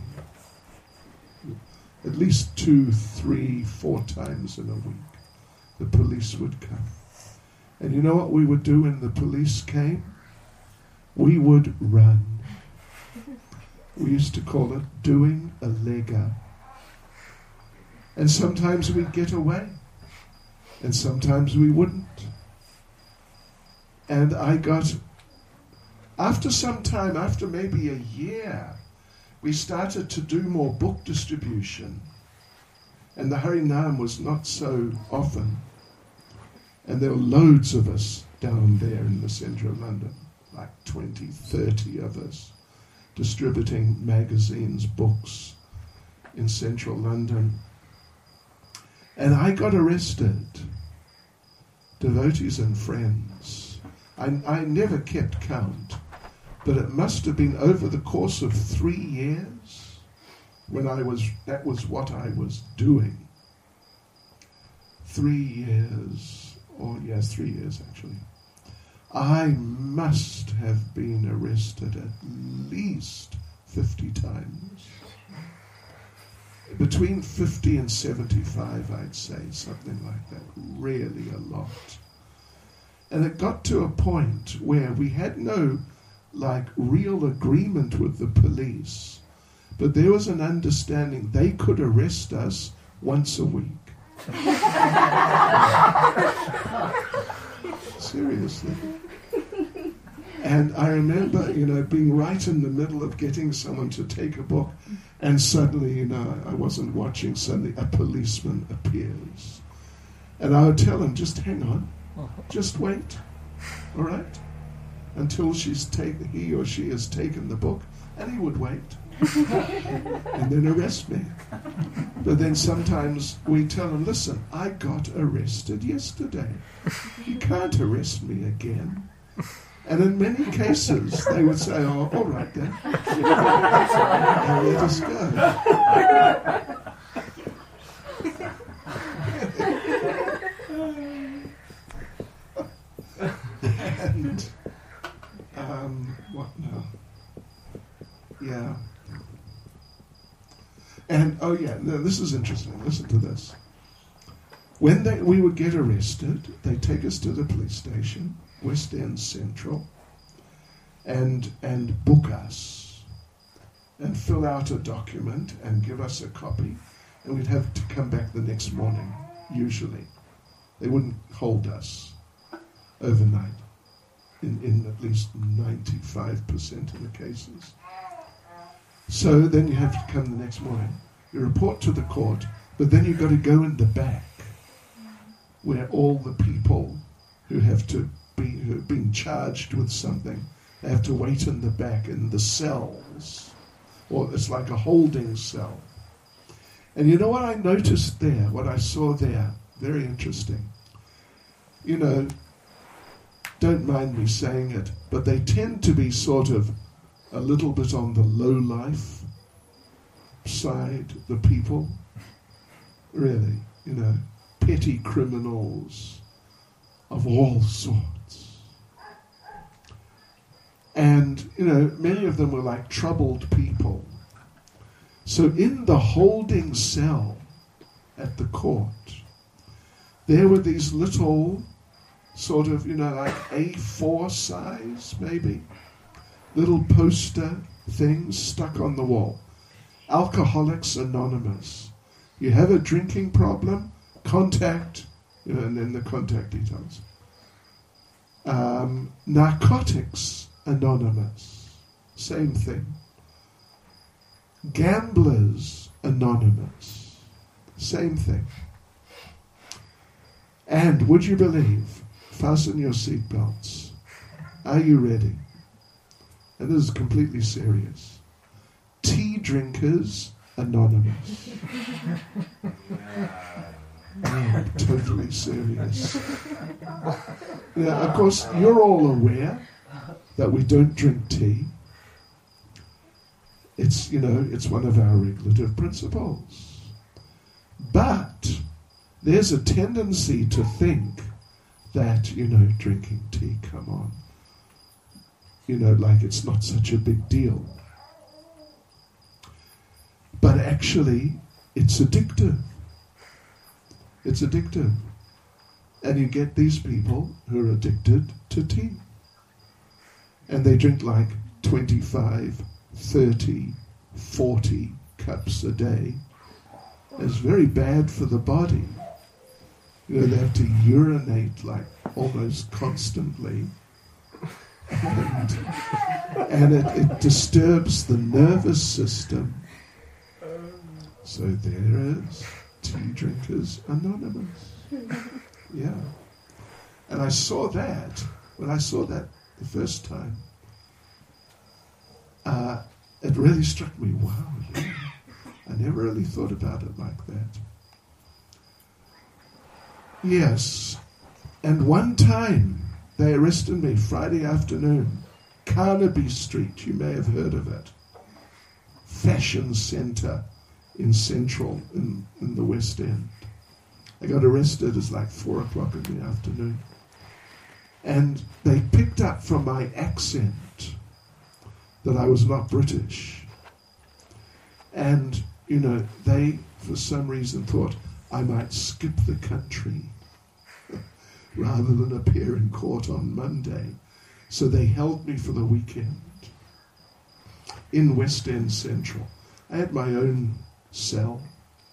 At least two, three, four times in a week, the police would come. And you know what we would do when the police came? We would run. We used to call it doing a lega. And sometimes we'd get away, and sometimes we wouldn't. And I got, after some time, after maybe a year, we started to do more book distribution. And the Harinam was not so often. And there were loads of us down there in the centre of London, like twenty, thirty of us, distributing magazines, books in central London. And I got arrested, devotees and friends. I, I never kept count, but it must have been over the course of three years when I was, that was what I was doing. Three years, or yes, three years actually. I must have been arrested at least fifty times. Between fifty and seventy-five, I'd say, something like that. Really a lot. And it got to a point where we had no, like, real agreement with the police, but there was an understanding they could arrest us once a week. Seriously. And I remember, you know, being right in the middle of getting someone to take a book, and suddenly, you know, I wasn't watching, suddenly a policeman appears. And I would tell him, just hang on, just wait, all right, until she's taken, he or she has taken the book, and he would wait, and then arrest me. But then sometimes we tell him, listen, I got arrested yesterday. You can't arrest me again. And in many cases, they would say, oh, all right then. And let us go. And, um, what now? Yeah. And, oh yeah, no, this is interesting. Listen to this. When they, we would get arrested, they take us to the police station, West End Central, and and book us, and fill out a document and give us a copy, and we'd have to come back the next morning, usually. They wouldn't hold us overnight, in, in at least ninety-five percent of the cases. So then you have to come the next morning. You report to the court, but then you've got to go in the back, where all the people who have to be, who have been charged with something, they have to wait in the back in the cells, or it's like a holding cell. And you know what I noticed there, what I saw there, very interesting. You know, don't mind me saying it, but they tend to be sort of a little bit on the low life side, the people, really, you know, petty criminals of all sorts. And, you know, many of them were like troubled people. So in the holding cell at the court, there were these little sort of, you know, like A four size, maybe, little poster things stuck on the wall. Alcoholics Anonymous. You have a drinking problem? Contact, you know, and then the contact details. Um, Narcotics Anonymous, same thing. Gamblers Anonymous, same thing. And would you believe, fasten your seatbelts. Are you ready? And this is completely serious. Tea Drinkers Anonymous. Oh, totally serious. Now, of course, you're all aware that we don't drink tea. It's, you know, it's one of our regulative principles. But there's a tendency to think that, you know, drinking tea, come on. You know, like it's not such a big deal. But actually, it's addictive. It's addictive. And you get these people who are addicted to tea. And they drink like twenty-five, thirty, forty cups a day. It's very bad for the body. You know, they have to urinate like almost constantly. And, and it, it disturbs the nervous system. So there is Tea Drinkers Anonymous. Yeah. And I saw that, when I saw that the first time, uh, it really struck me, wow, yeah. I never really thought about it like that. Yes. And one time, they arrested me Friday afternoon, Carnaby Street, you may have heard of it. Fashion centre in Central, in, in the West End. I got arrested, it's like four o'clock in the afternoon. And they picked up from my accent that I was not British. And, you know, they, for some reason, thought I might skip the country rather than appear in court on Monday. So they held me for the weekend in West End Central. I had my own cell.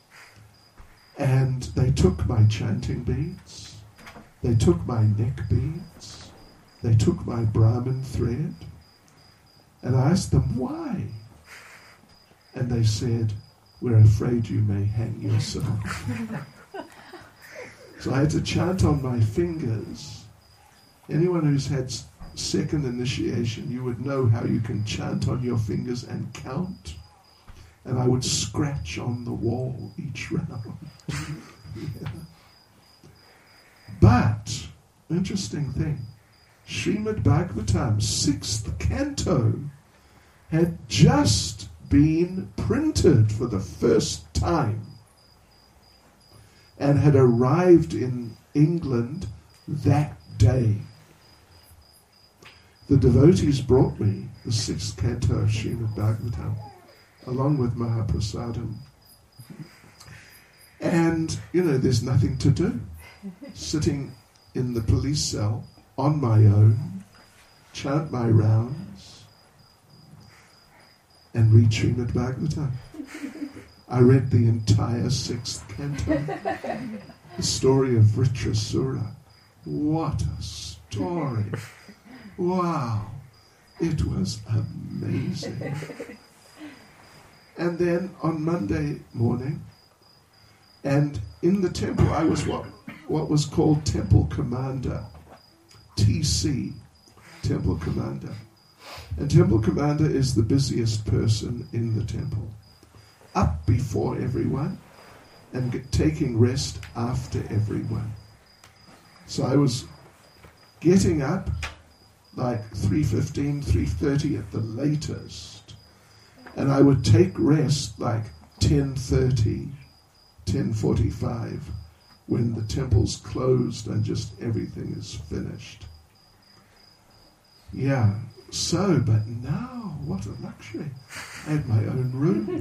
And they took my chanting beads. They took my neck beads. They took my Brahmin thread. And I asked them why. And they said, we're afraid you may hang yourself. So I had to chant on my fingers. Anyone who's had second initiation, you would know how you can chant on your fingers and count. And I would scratch on the wall each round. Yeah. But, interesting thing, Srimad Bhagavatam, sixth canto, had just been printed for the first time and had arrived in England that day. The devotees brought me the sixth canto of Srimad Bhagavatam, along with Mahaprasadam. And, you know, there's nothing to do. Sitting in the police cell on my own, chant my rounds, and read Srimad Bhagavatam. I read the entire sixth canto. The story of Vritrasura. What a story. Wow. It was amazing. And then on Monday morning, and in the temple, I was what, what was called Temple Commander, T C, Temple Commander. And Temple Commander is the busiest person in the temple. Up before everyone and get, taking rest after everyone. So I was getting up like three fifteen, three thirty at the latest. And I would take rest like ten thirty, ten forty-five when the temple's closed and just everything is finished. Yeah, so, but now, what a luxury. I had my own room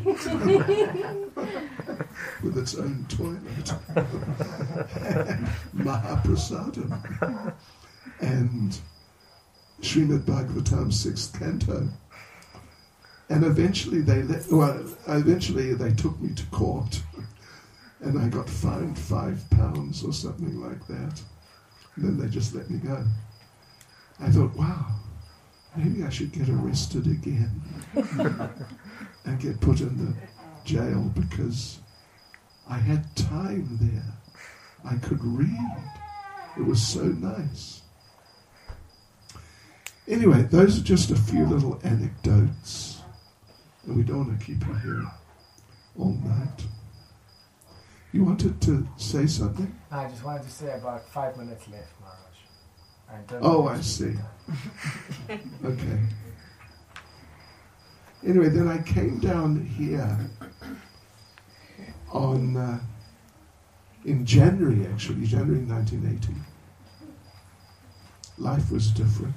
with its own toilet and Mahaprasadam and Srimad Bhagavatam sixth canto. And eventually they let, well, eventually they took me to court and I got fined five pounds or something like that. And then they just let me go. I thought, wow, maybe I should get arrested again and get put in the jail because I had time there. I could read. It was so nice. Anyway, those are just a few little anecdotes. And we don't want to keep you here all night. You wanted to say something? I just wanted to say about five minutes left, Maharaj. I don't Oh, know I see. Okay. Anyway, then I came down here on uh, in January, actually, January nineteen eighty. Life was different.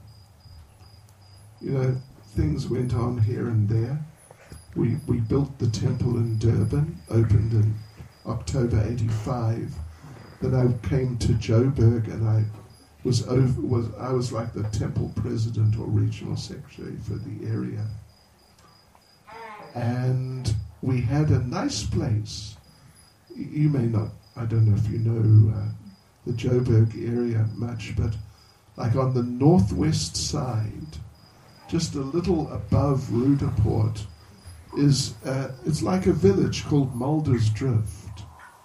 You know, things went on here and there. We we built the temple in Durban, opened in October eighty-five. Then I came to Joburg and I was over was I was like the temple president or regional secretary for the area. And we had a nice place. You may not, I don't know if you know uh, the Joburg area much, but like on the northwest side, just a little above Rudaport, is uh, it's like a village called Muldersdrift.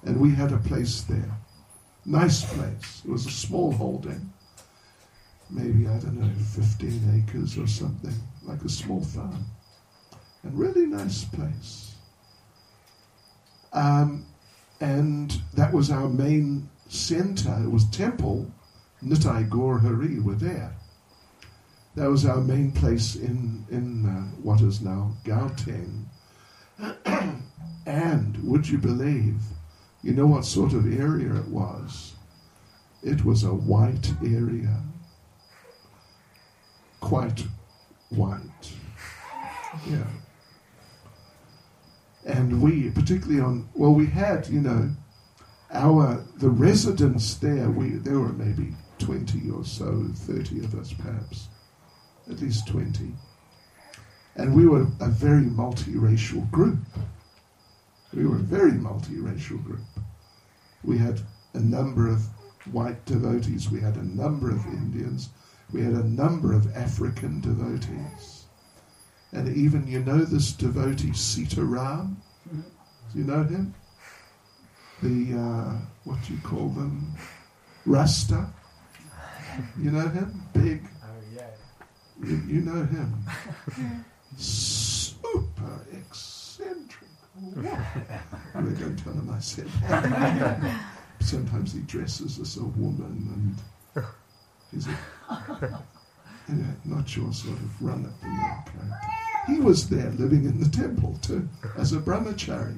And we had a place there. Nice place. It was a small holding. Maybe, I don't know, fifteen acres or something. Like a small farm. And really nice place. Um, and that was our main center. It was temple. Nitai Gaur Hari were there. That was our main place in, in uh, what is now Gauteng. And would you believe, you know what sort of area it was? It was a white area. Quite white. Yeah. And we, particularly on, well, we had, you know, our, the residents there, we there were maybe twenty or so, thirty of us perhaps, at least twenty. And we were a very multiracial group. We were a very multiracial group. We had a number of white devotees, we had a number of Indians, we had a number of African devotees. And even, you know this devotee, Sitaram? Do you know him? The, uh, what do you call them? Rasta? You know him? Big? Oh, yeah. You, you know him. Super eccentric. I mean, don't tell him I said that. Sometimes he dresses as a woman and he's a, anyway, not your sort of run-up-the-mill character. He was there living in the temple too, as a brahmachari.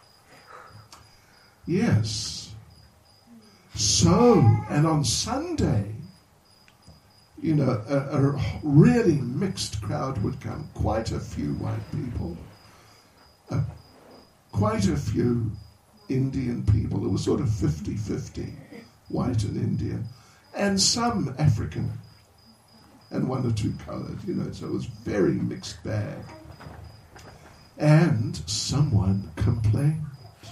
Yes. So, and on Sunday, you know, a, a really mixed crowd would come. Quite a few white people. Uh, quite a few Indian people. It was sort of fifty-fifty, white and Indian. And some African. And one or two coloured, you know, so it was very mixed bag. And someone complained.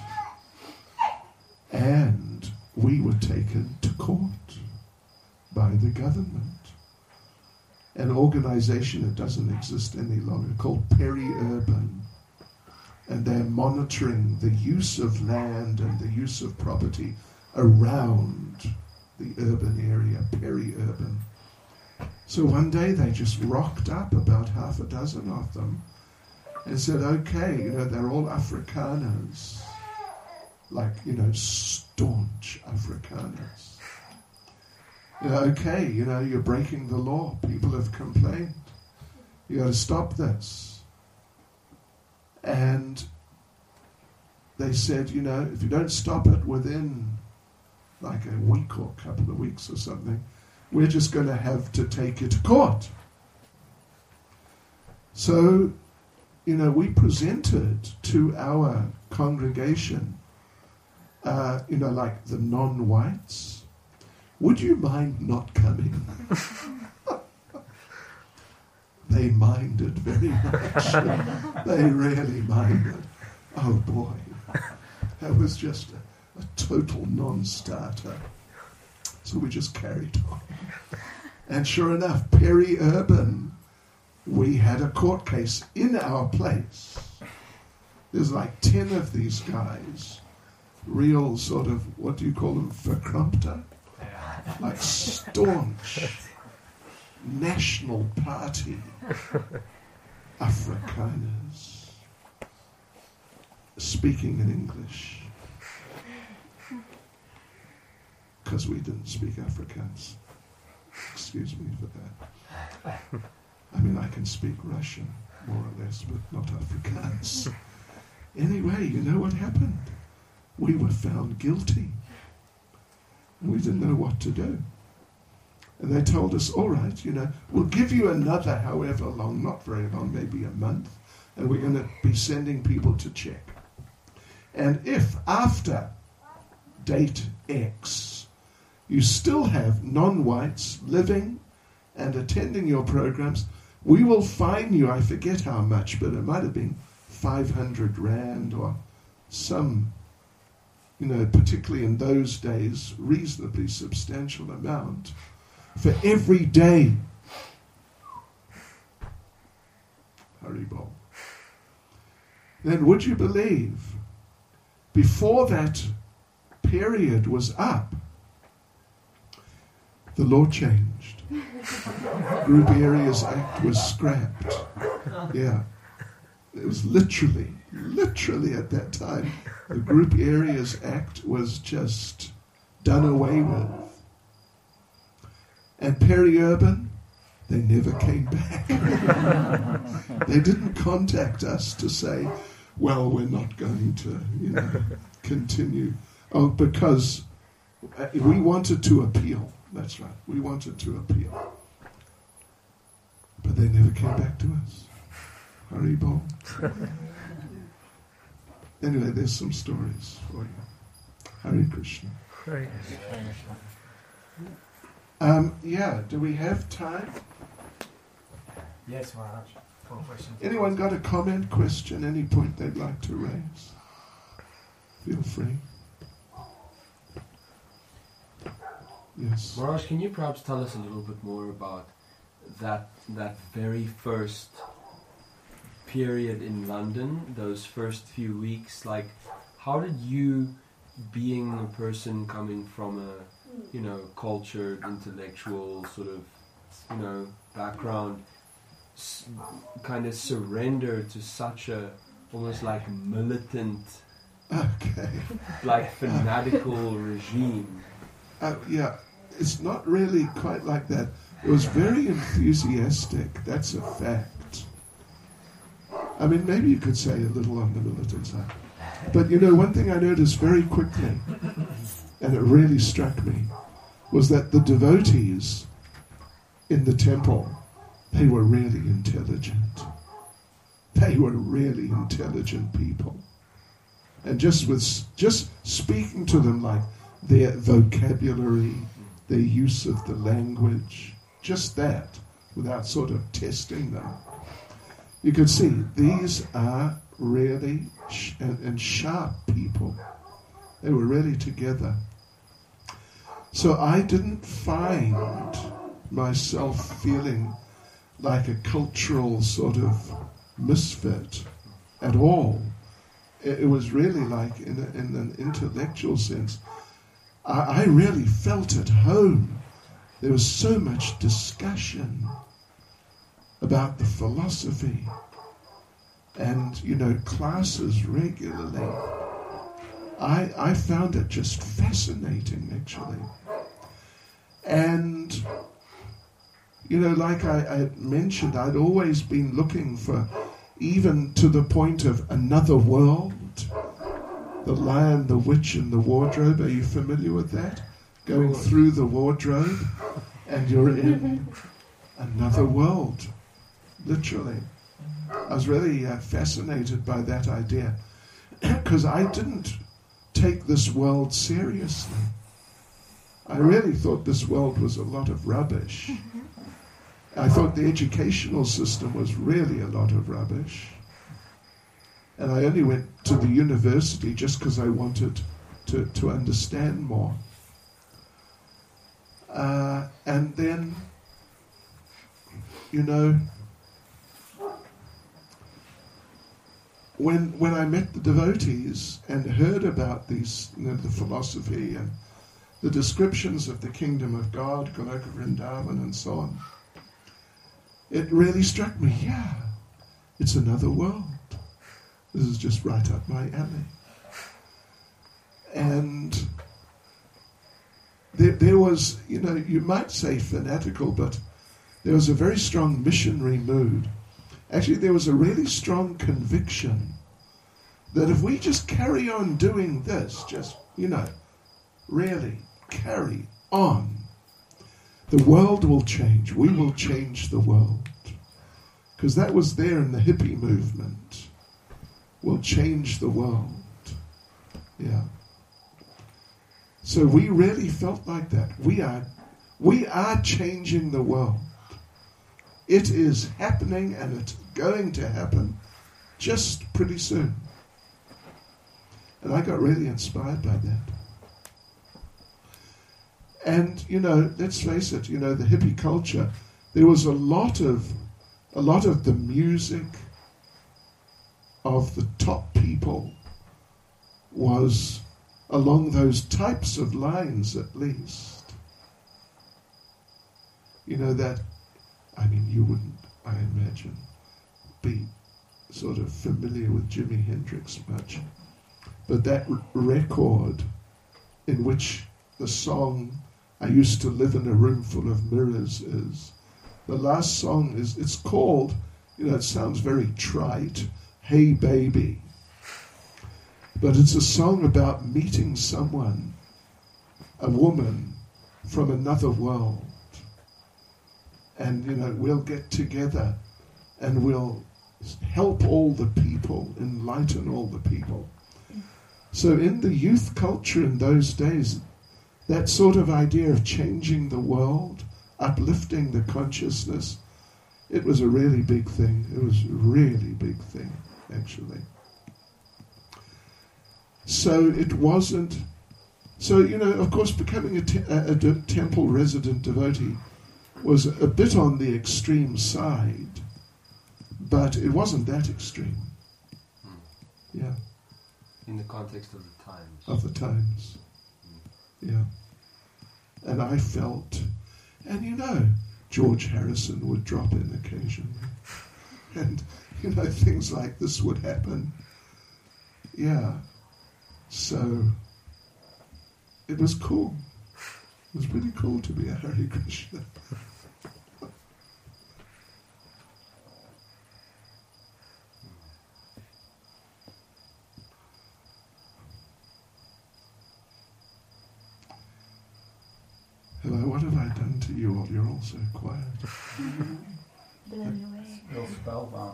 And we were taken to court by the government. An organization that doesn't exist any longer called Peri-Urban. And they're monitoring the use of land and the use of property around the urban area, peri-urban. So one day they just rocked up, about half a dozen of them, and said, okay, you know, they're all Afrikaners. Like, you know, staunch Afrikaners. You know, okay, you know, you're breaking the law. People have complained. You got to stop this. And they said, you know, if you don't stop it within like a week or a couple of weeks or something, we're just going to have to take you to court. So, you know, we presented to our congregation, uh, you know, like the non-whites, would you mind not coming? They minded very much. They really minded. Oh boy, that was just a, a total non-starter. So we just carried on. And sure enough, Peri-Urban, we had a court case in our place. There's like ten of these guys, real sort of, what do you call them, verkrampter? Like staunch National Party Afrikaners, speaking in English. Because we didn't speak Afrikaans. Excuse me for that. I mean, I can speak Russian, more or less, but not Afrikaans. Anyway, you know what happened? We were found guilty. And we didn't know what to do. And they told us, all right, you know, we'll give you another however long, not very long, maybe a month, and we're going to be sending people to check. And if after date X, you still have non-whites living and attending your programs, we will fine you, I forget how much, but it might have been five hundred rand or some, you know, particularly in those days, reasonably substantial amount for every day. Haribol. Then would you believe, before that period was up, the law changed. Group Areas Act was scrapped. Yeah. It was literally, literally at that time, the Group Areas Act was just done away with. And peri-urban, they never came back. They didn't contact us to say, well, we're not going to, you know, continue. Oh, because we wanted to appeal. That's right. We wanted to appeal. But they never came back to us. Haribol. Anyway, there's some stories for you. Hare Krishna. Hare Um, yeah, do we have time? Yes, Maharaj. Four questions. Anyone got a comment, question, any point they'd like to raise? Feel free. Yes. Maharaj, can you perhaps tell us a little bit more about that that very first period in London, those first few weeks? Like, how did you, being a person coming from a, you know, cultured, intellectual sort of, you know, background, s- kind of surrender to such a almost like militant, Okay. like fanatical regime? Uh, yeah, it's not really quite like that. It was very enthusiastic, that's a fact. I mean, maybe you could say a little on the militant side. But, you know, one thing I noticed very quickly, and it really struck me, was that the devotees in the temple, they were really intelligent. They were really intelligent people. And just with just speaking to them, like their vocabulary, their use of the language, just that, without sort of testing them, you could see these are really sh- and, and sharp people. They were really together. So I didn't find myself feeling like a cultural sort of misfit at all. It, it was really like, in, a, in an intellectual sense, I, I really felt at home. There was so much discussion about the philosophy and, you know, classes regularly. I, I found it just fascinating, actually. And, you know, like I, I mentioned, I'd always been looking for, even to the point of another world, The Lion, the Witch, and the Wardrobe. Are you familiar with that? Going through the wardrobe, and you're in another world, literally. I was really uh, fascinated by that idea, because I didn't take this world seriously. I really thought this world was a lot of rubbish. I thought the educational system was really a lot of rubbish. And I only went to the university just because I wanted to, to understand more. Uh, and then, you know, when when I met the devotees and heard about these, you know, the philosophy and the descriptions of the kingdom of God, Goloka Vrindavan and so on, it really struck me, yeah, it's another world. This is just right up my alley. And there, there was, you know, you might say fanatical, but there was a very strong missionary mood. Actually, there was a really strong conviction that if we just carry on doing this, just, you know, really carry on, the world will change. We will change the world. Because that was there in the hippie movement. We'll change the world. Yeah. So we really felt like that. We are, we are changing the world. It is happening, and it's going to happen just pretty soon. And I got really inspired by that. And, you know, let's face it, you know, the hippie culture, there was a lot of, a lot of the music of the top people was along those types of lines at least. You know that, I mean, you wouldn't, I imagine, be sort of familiar with Jimi Hendrix much, but that r- record in which the song I Used to Live in a Room Full of Mirrors is, the last song is, it's called, you know, it sounds very trite, Hey Baby. But it's a song about meeting someone, a woman from another world. And, you know, we'll get together and we'll help all the people, enlighten all the people. So in the youth culture in those days, that sort of idea of changing the world, uplifting the consciousness, it was a really big thing. It was a really big thing, actually. So it wasn't... So, you know, of course, becoming a, te- a, a de- temple resident devotee was a bit on the extreme side, but it wasn't that extreme. Mm. Yeah. In the context of the times. Of the times. Mm. Yeah. And I felt, and you know, George Harrison would drop in occasionally. And, you know, things like this would happen. Yeah. So, it was cool. It was pretty cool to be a Hare Krishna. Hello, what have I done to you all? You're all so quiet. Blown away. Real spellbound.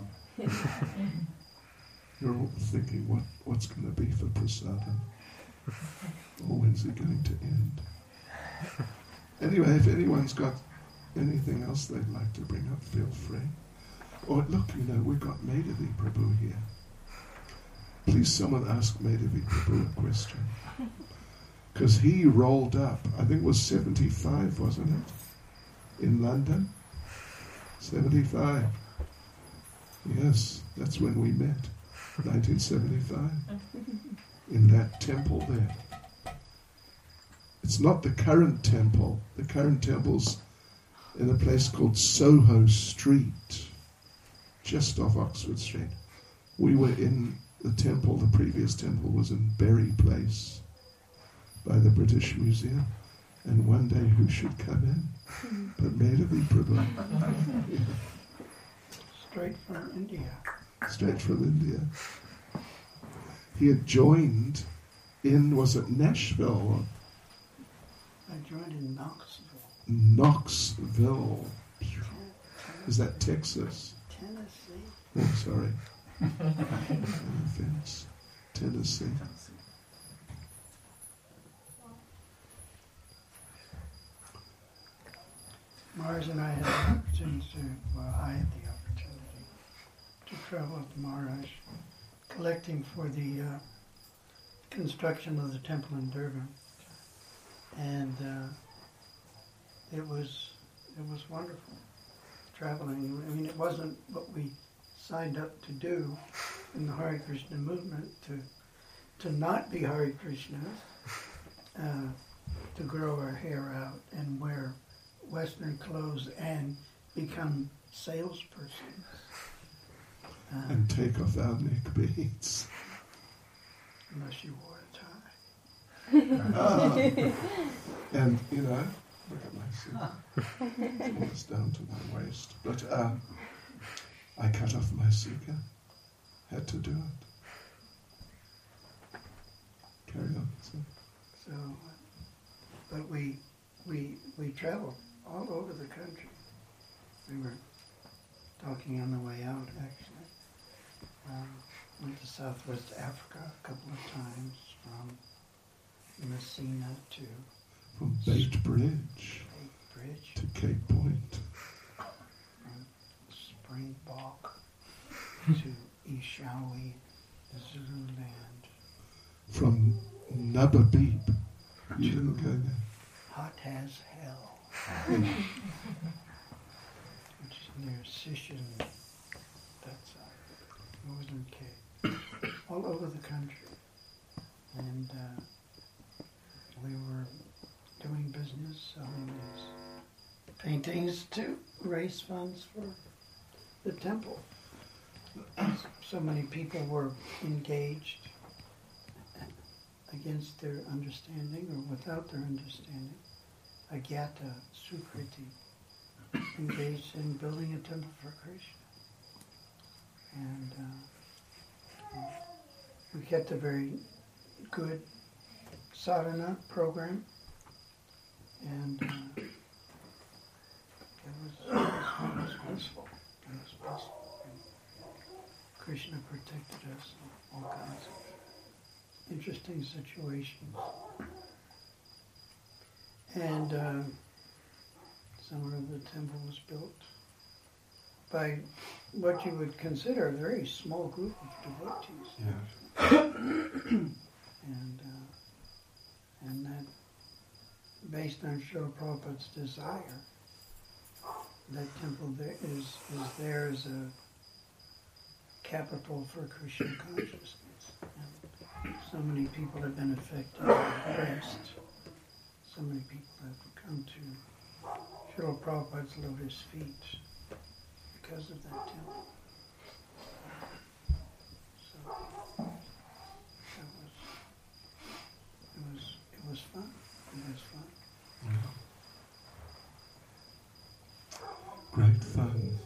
You're all thinking, what, what's going to be for prasadam? Or when's it going to end? Anyway, if anyone's got anything else they'd like to bring up, feel free. Or look, you know, we've got Madhavi Prabhu here. Please someone ask Madhavi Prabhu a question. Because he rolled up, I think it was seventy-five, wasn't it? In London? seventy-five. Yes, that's when we met. nineteen seventy-five. In that temple there. It's not the current temple. The current temple's in a place called Soho Street, just off Oxford Street. We were in the temple, the previous temple was in Berry Place by the British Museum. And one day who should come in? But Madhavi Prabhu. Yeah. Straight from India. Straight from India. He had joined in, was it Nashville? I joined in Knoxville. Knoxville. Is that Texas? Tennessee. Oh, sorry. No offense. Tennessee. Mars and I had the opportunity to, well, I had the opportunity to travel to Maharaj, collecting for the uh, construction of the temple in Durban. And uh, it was it was wonderful traveling. I mean, it wasn't what we signed up to do in the Hare Krishna movement, to to not be Hare Krishnas, uh, to grow our hair out and wear Western clothes and become salespersons. Uh, And take off our neck beads. unless you wore a tie. Ah. And, you know, look at my suit. It's almost down to my waist. But uh, I cut off my sika. Had to do it. Carry on. So, So, uh, but we we we traveled all over the country. We were talking on the way out, actually. Um, went to Southwest Africa a couple of times, from Messina to from Bait Bridge Cape Bridge, to Cape Point. from Springbok to Ishawi, Zululand, From Nubba Beep. You didn't go there. hot as hell, which is near Sishin, that's uh, Northern Cape, all over the country. And uh, paintings to raise funds for the temple. So many people were engaged against their understanding or without their understanding. Agyata Sukriti engaged in building a temple for Krishna. And uh, we kept a very good sadhana program. And uh, it, was, it, was, it was blissful. It was blissful. And Krishna protected us from all kinds of interesting situations. And uh, somewhere the temple was built by what you would consider a very small group of devotees. Yes. and uh, and that, based on Srila Prabhupada's desire, that temple there is, is there as a capital for Krishna consciousness. And so many people have been affected and blessed. So many people have come to Srila Prabhupada's lotus feet because of that temple. So that was it was it was fun. It was fun. Yeah. Great fun.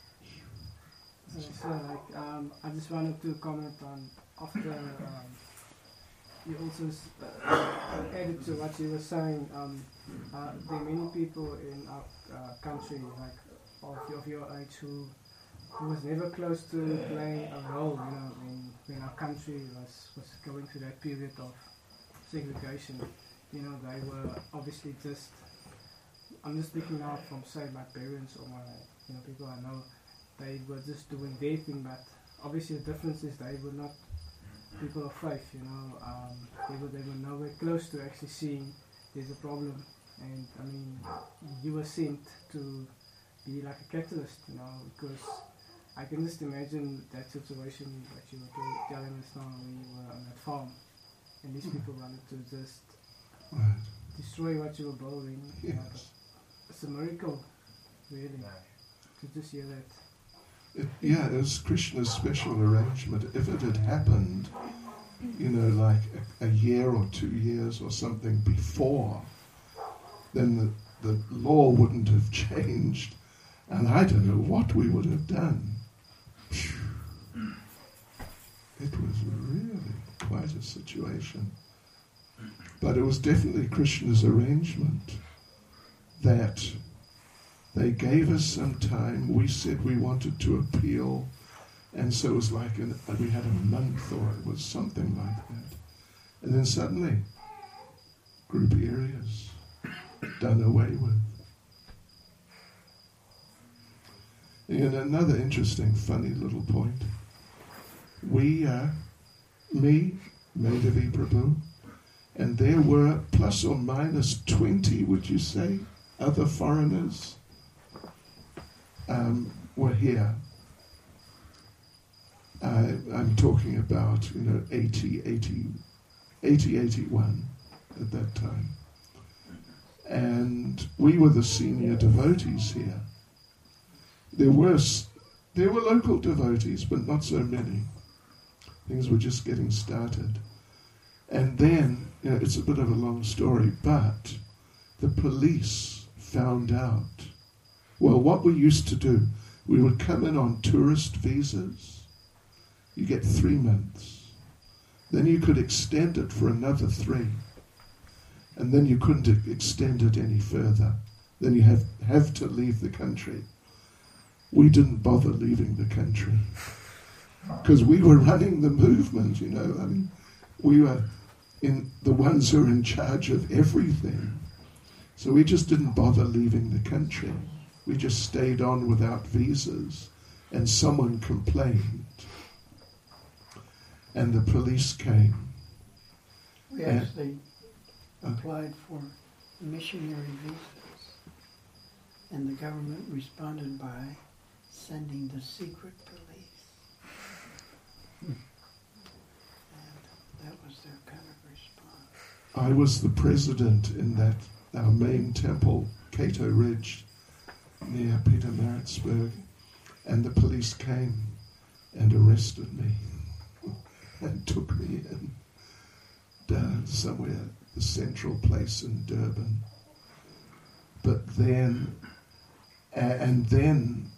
So, like, um, I just wanted to comment on after um, you also uh, added to what you were saying. Um, uh, there are many people in our uh, country, like of, of your age, who who was never close to playing a role. You know, when when our country was was going through that period of segregation. You know, they were obviously just. I'm just speaking now from say my parents or my you know people I know. They were just doing their thing, but obviously the difference is they were not people of faith, you know. Um, they were they were nowhere close to actually seeing there's a problem, and I mean, you were sent to be like a catalyst, you know, because I can just imagine that situation that you were telling us now. We were on that farm, and these people wanted to just Right. destroy what you were building. You know, Yes. it's a miracle, really, to just hear that. It, yeah, it was Krishna's special arrangement. If it had happened, you know, like a, a year or two years or something before, then the, the law wouldn't have changed, and I don't know what we would have done. It was really quite a situation. But it was definitely Krishna's arrangement that they gave us some time. We said we wanted to appeal, and so it was like an, we had a month, or it was something like that. And then suddenly, group areas done away with. And another interesting, funny little point. We, uh, me, Madhavi Prabhu, and there were plus or minus twenty, would you say, other foreigners um, were here. Uh, I'm talking about, you know, eighty, eighty, eighty, eighty-one at that time. And we were the senior devotees here. There were, there were local devotees, but not so many. Things were just getting started. And then, you know, it's a bit of a long story, but the police found out. Well, what we used to do, we would come in on tourist visas. You get three months. Then you could extend it for another three. And then you couldn't extend it any further. Then you have, have to leave the country. We didn't bother leaving the country because we were running the movement, you know. I mean, we were in the ones who are in charge of everything. So we just didn't bother leaving the country. We just stayed on without visas, and someone complained, and the police came. We And- actually applied for missionary visas, and the government responded by sending the secret police. And that was their kind of response. I was the president in that, our main temple, Cato Ridge, near Pietermaritzburg, and the police came and arrested me and took me in down somewhere, the central place in Durban. But then, and then,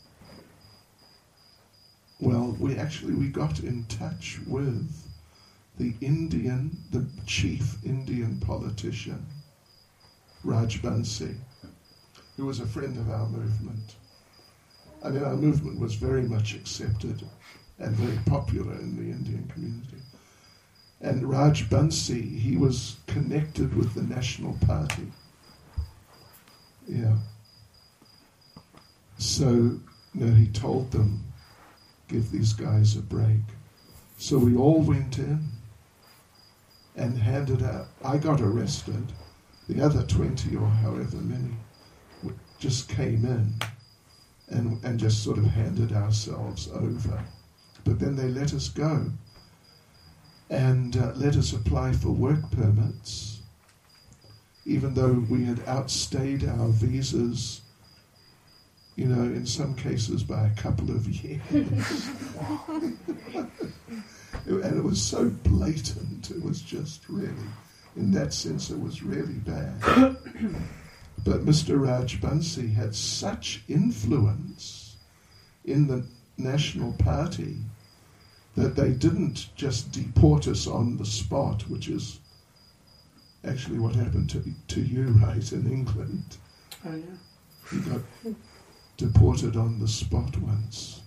well, we actually, we got in touch with the Indian, the chief Indian politician, Raj Bansi, who was a friend of our movement. I mean, our movement was very much accepted and very popular in the Indian community. And Raj Bansi, he was connected with the National Party. Yeah. So, you know, he told them, give these guys a break. So we all went in and handed out. I got arrested. The other twenty or however many just came in and, and just sort of handed ourselves over. But then they let us go and uh, let us apply for work permits, even though we had outstayed our visas, you know, in some cases by a couple of years. And it was so blatant, it was just really, in that sense, it was really bad. But Mister Raj Bansi had such influence in the National Party that they didn't just deport us on the spot, which is actually what happened to to you, right, in England. Oh, yeah. You got deported on the spot once.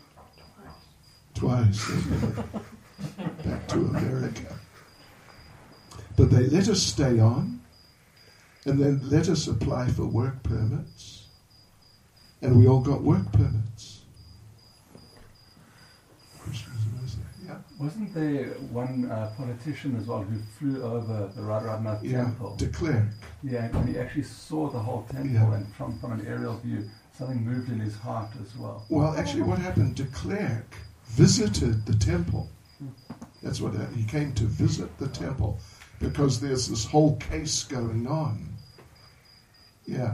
Twice. Twice. Back to America. But they let us stay on, and then let us apply for work permits, and we all got work permits. Yeah. Wasn't there one uh, politician as well who flew over the Radhanath Yeah, temple? de Klerk. Yeah, and he actually saw the whole temple, Yeah. and from, from an aerial view, something moved in his heart as well. Well, actually, what happened, de Klerk visited the temple. That's what happened. He came to visit the temple because there's this whole case going on. Yeah.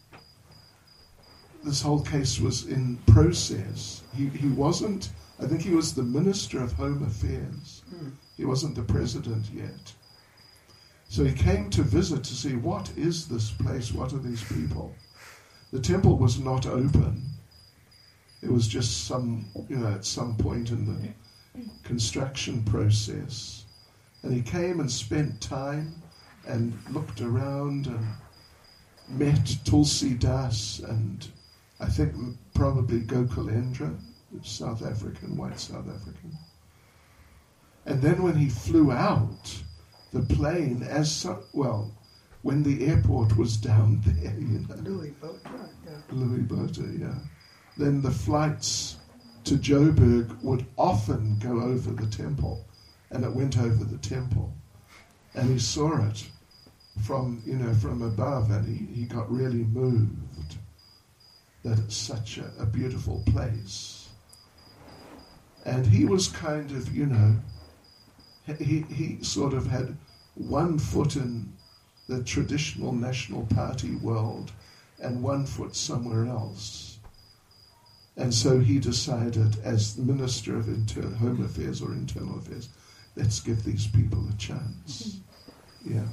This whole case was in process. He he wasn't, I think he was the Minister of Home Affairs. Hmm. He wasn't the president yet. So he came to visit to see, what is this place? What are these people? The temple was not open. It was just some, you know, at some point in the construction process. And he came and spent time and looked around and met Tulsi Das and I think probably Gokulendra, South African, white South African. And then when he flew out, the plane, as so, well, when the airport was down there, you know, Louis Bota, yeah. Louis Bota, yeah, then the flights to Joburg would often go over the temple, and it went over the temple, and he saw it from, you know, from above, and he, he got really moved that it's such a, a beautiful place. And he was kind of, you know, he he sort of had one foot in the traditional National Party world and one foot somewhere else. And so he decided, as the Minister of Inter- Home Affairs or Internal Affairs, let's give these people a chance. Yeah.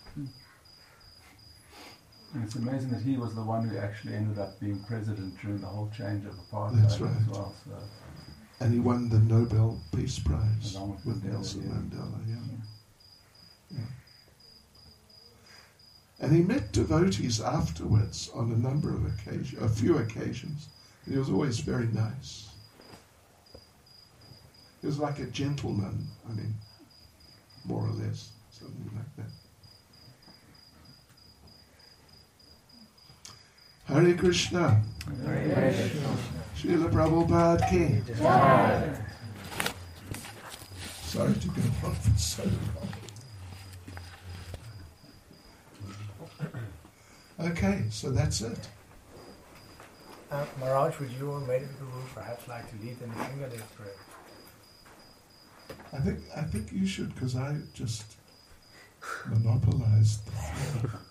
And it's amazing that he was the one who actually ended up being president during the whole change of apartheid That's right. as well. So, And he won the Nobel Peace Prize Along with with Mandela, Nelson yeah. Mandela, yeah. yeah. And he met devotees afterwards on a number of occasions, a few occasions. And he was always very nice. He was like a gentleman, I mean, more or less, something like that. Hare Krishna. Hare Srila Prabhupada Ki. Sorry to go on for so long. Okay, so that's it. Uh, Maharaj, would you or Madam Guru perhaps like to lead the Nishingadev prayer? I think I think you should, because I just monopolized the floor.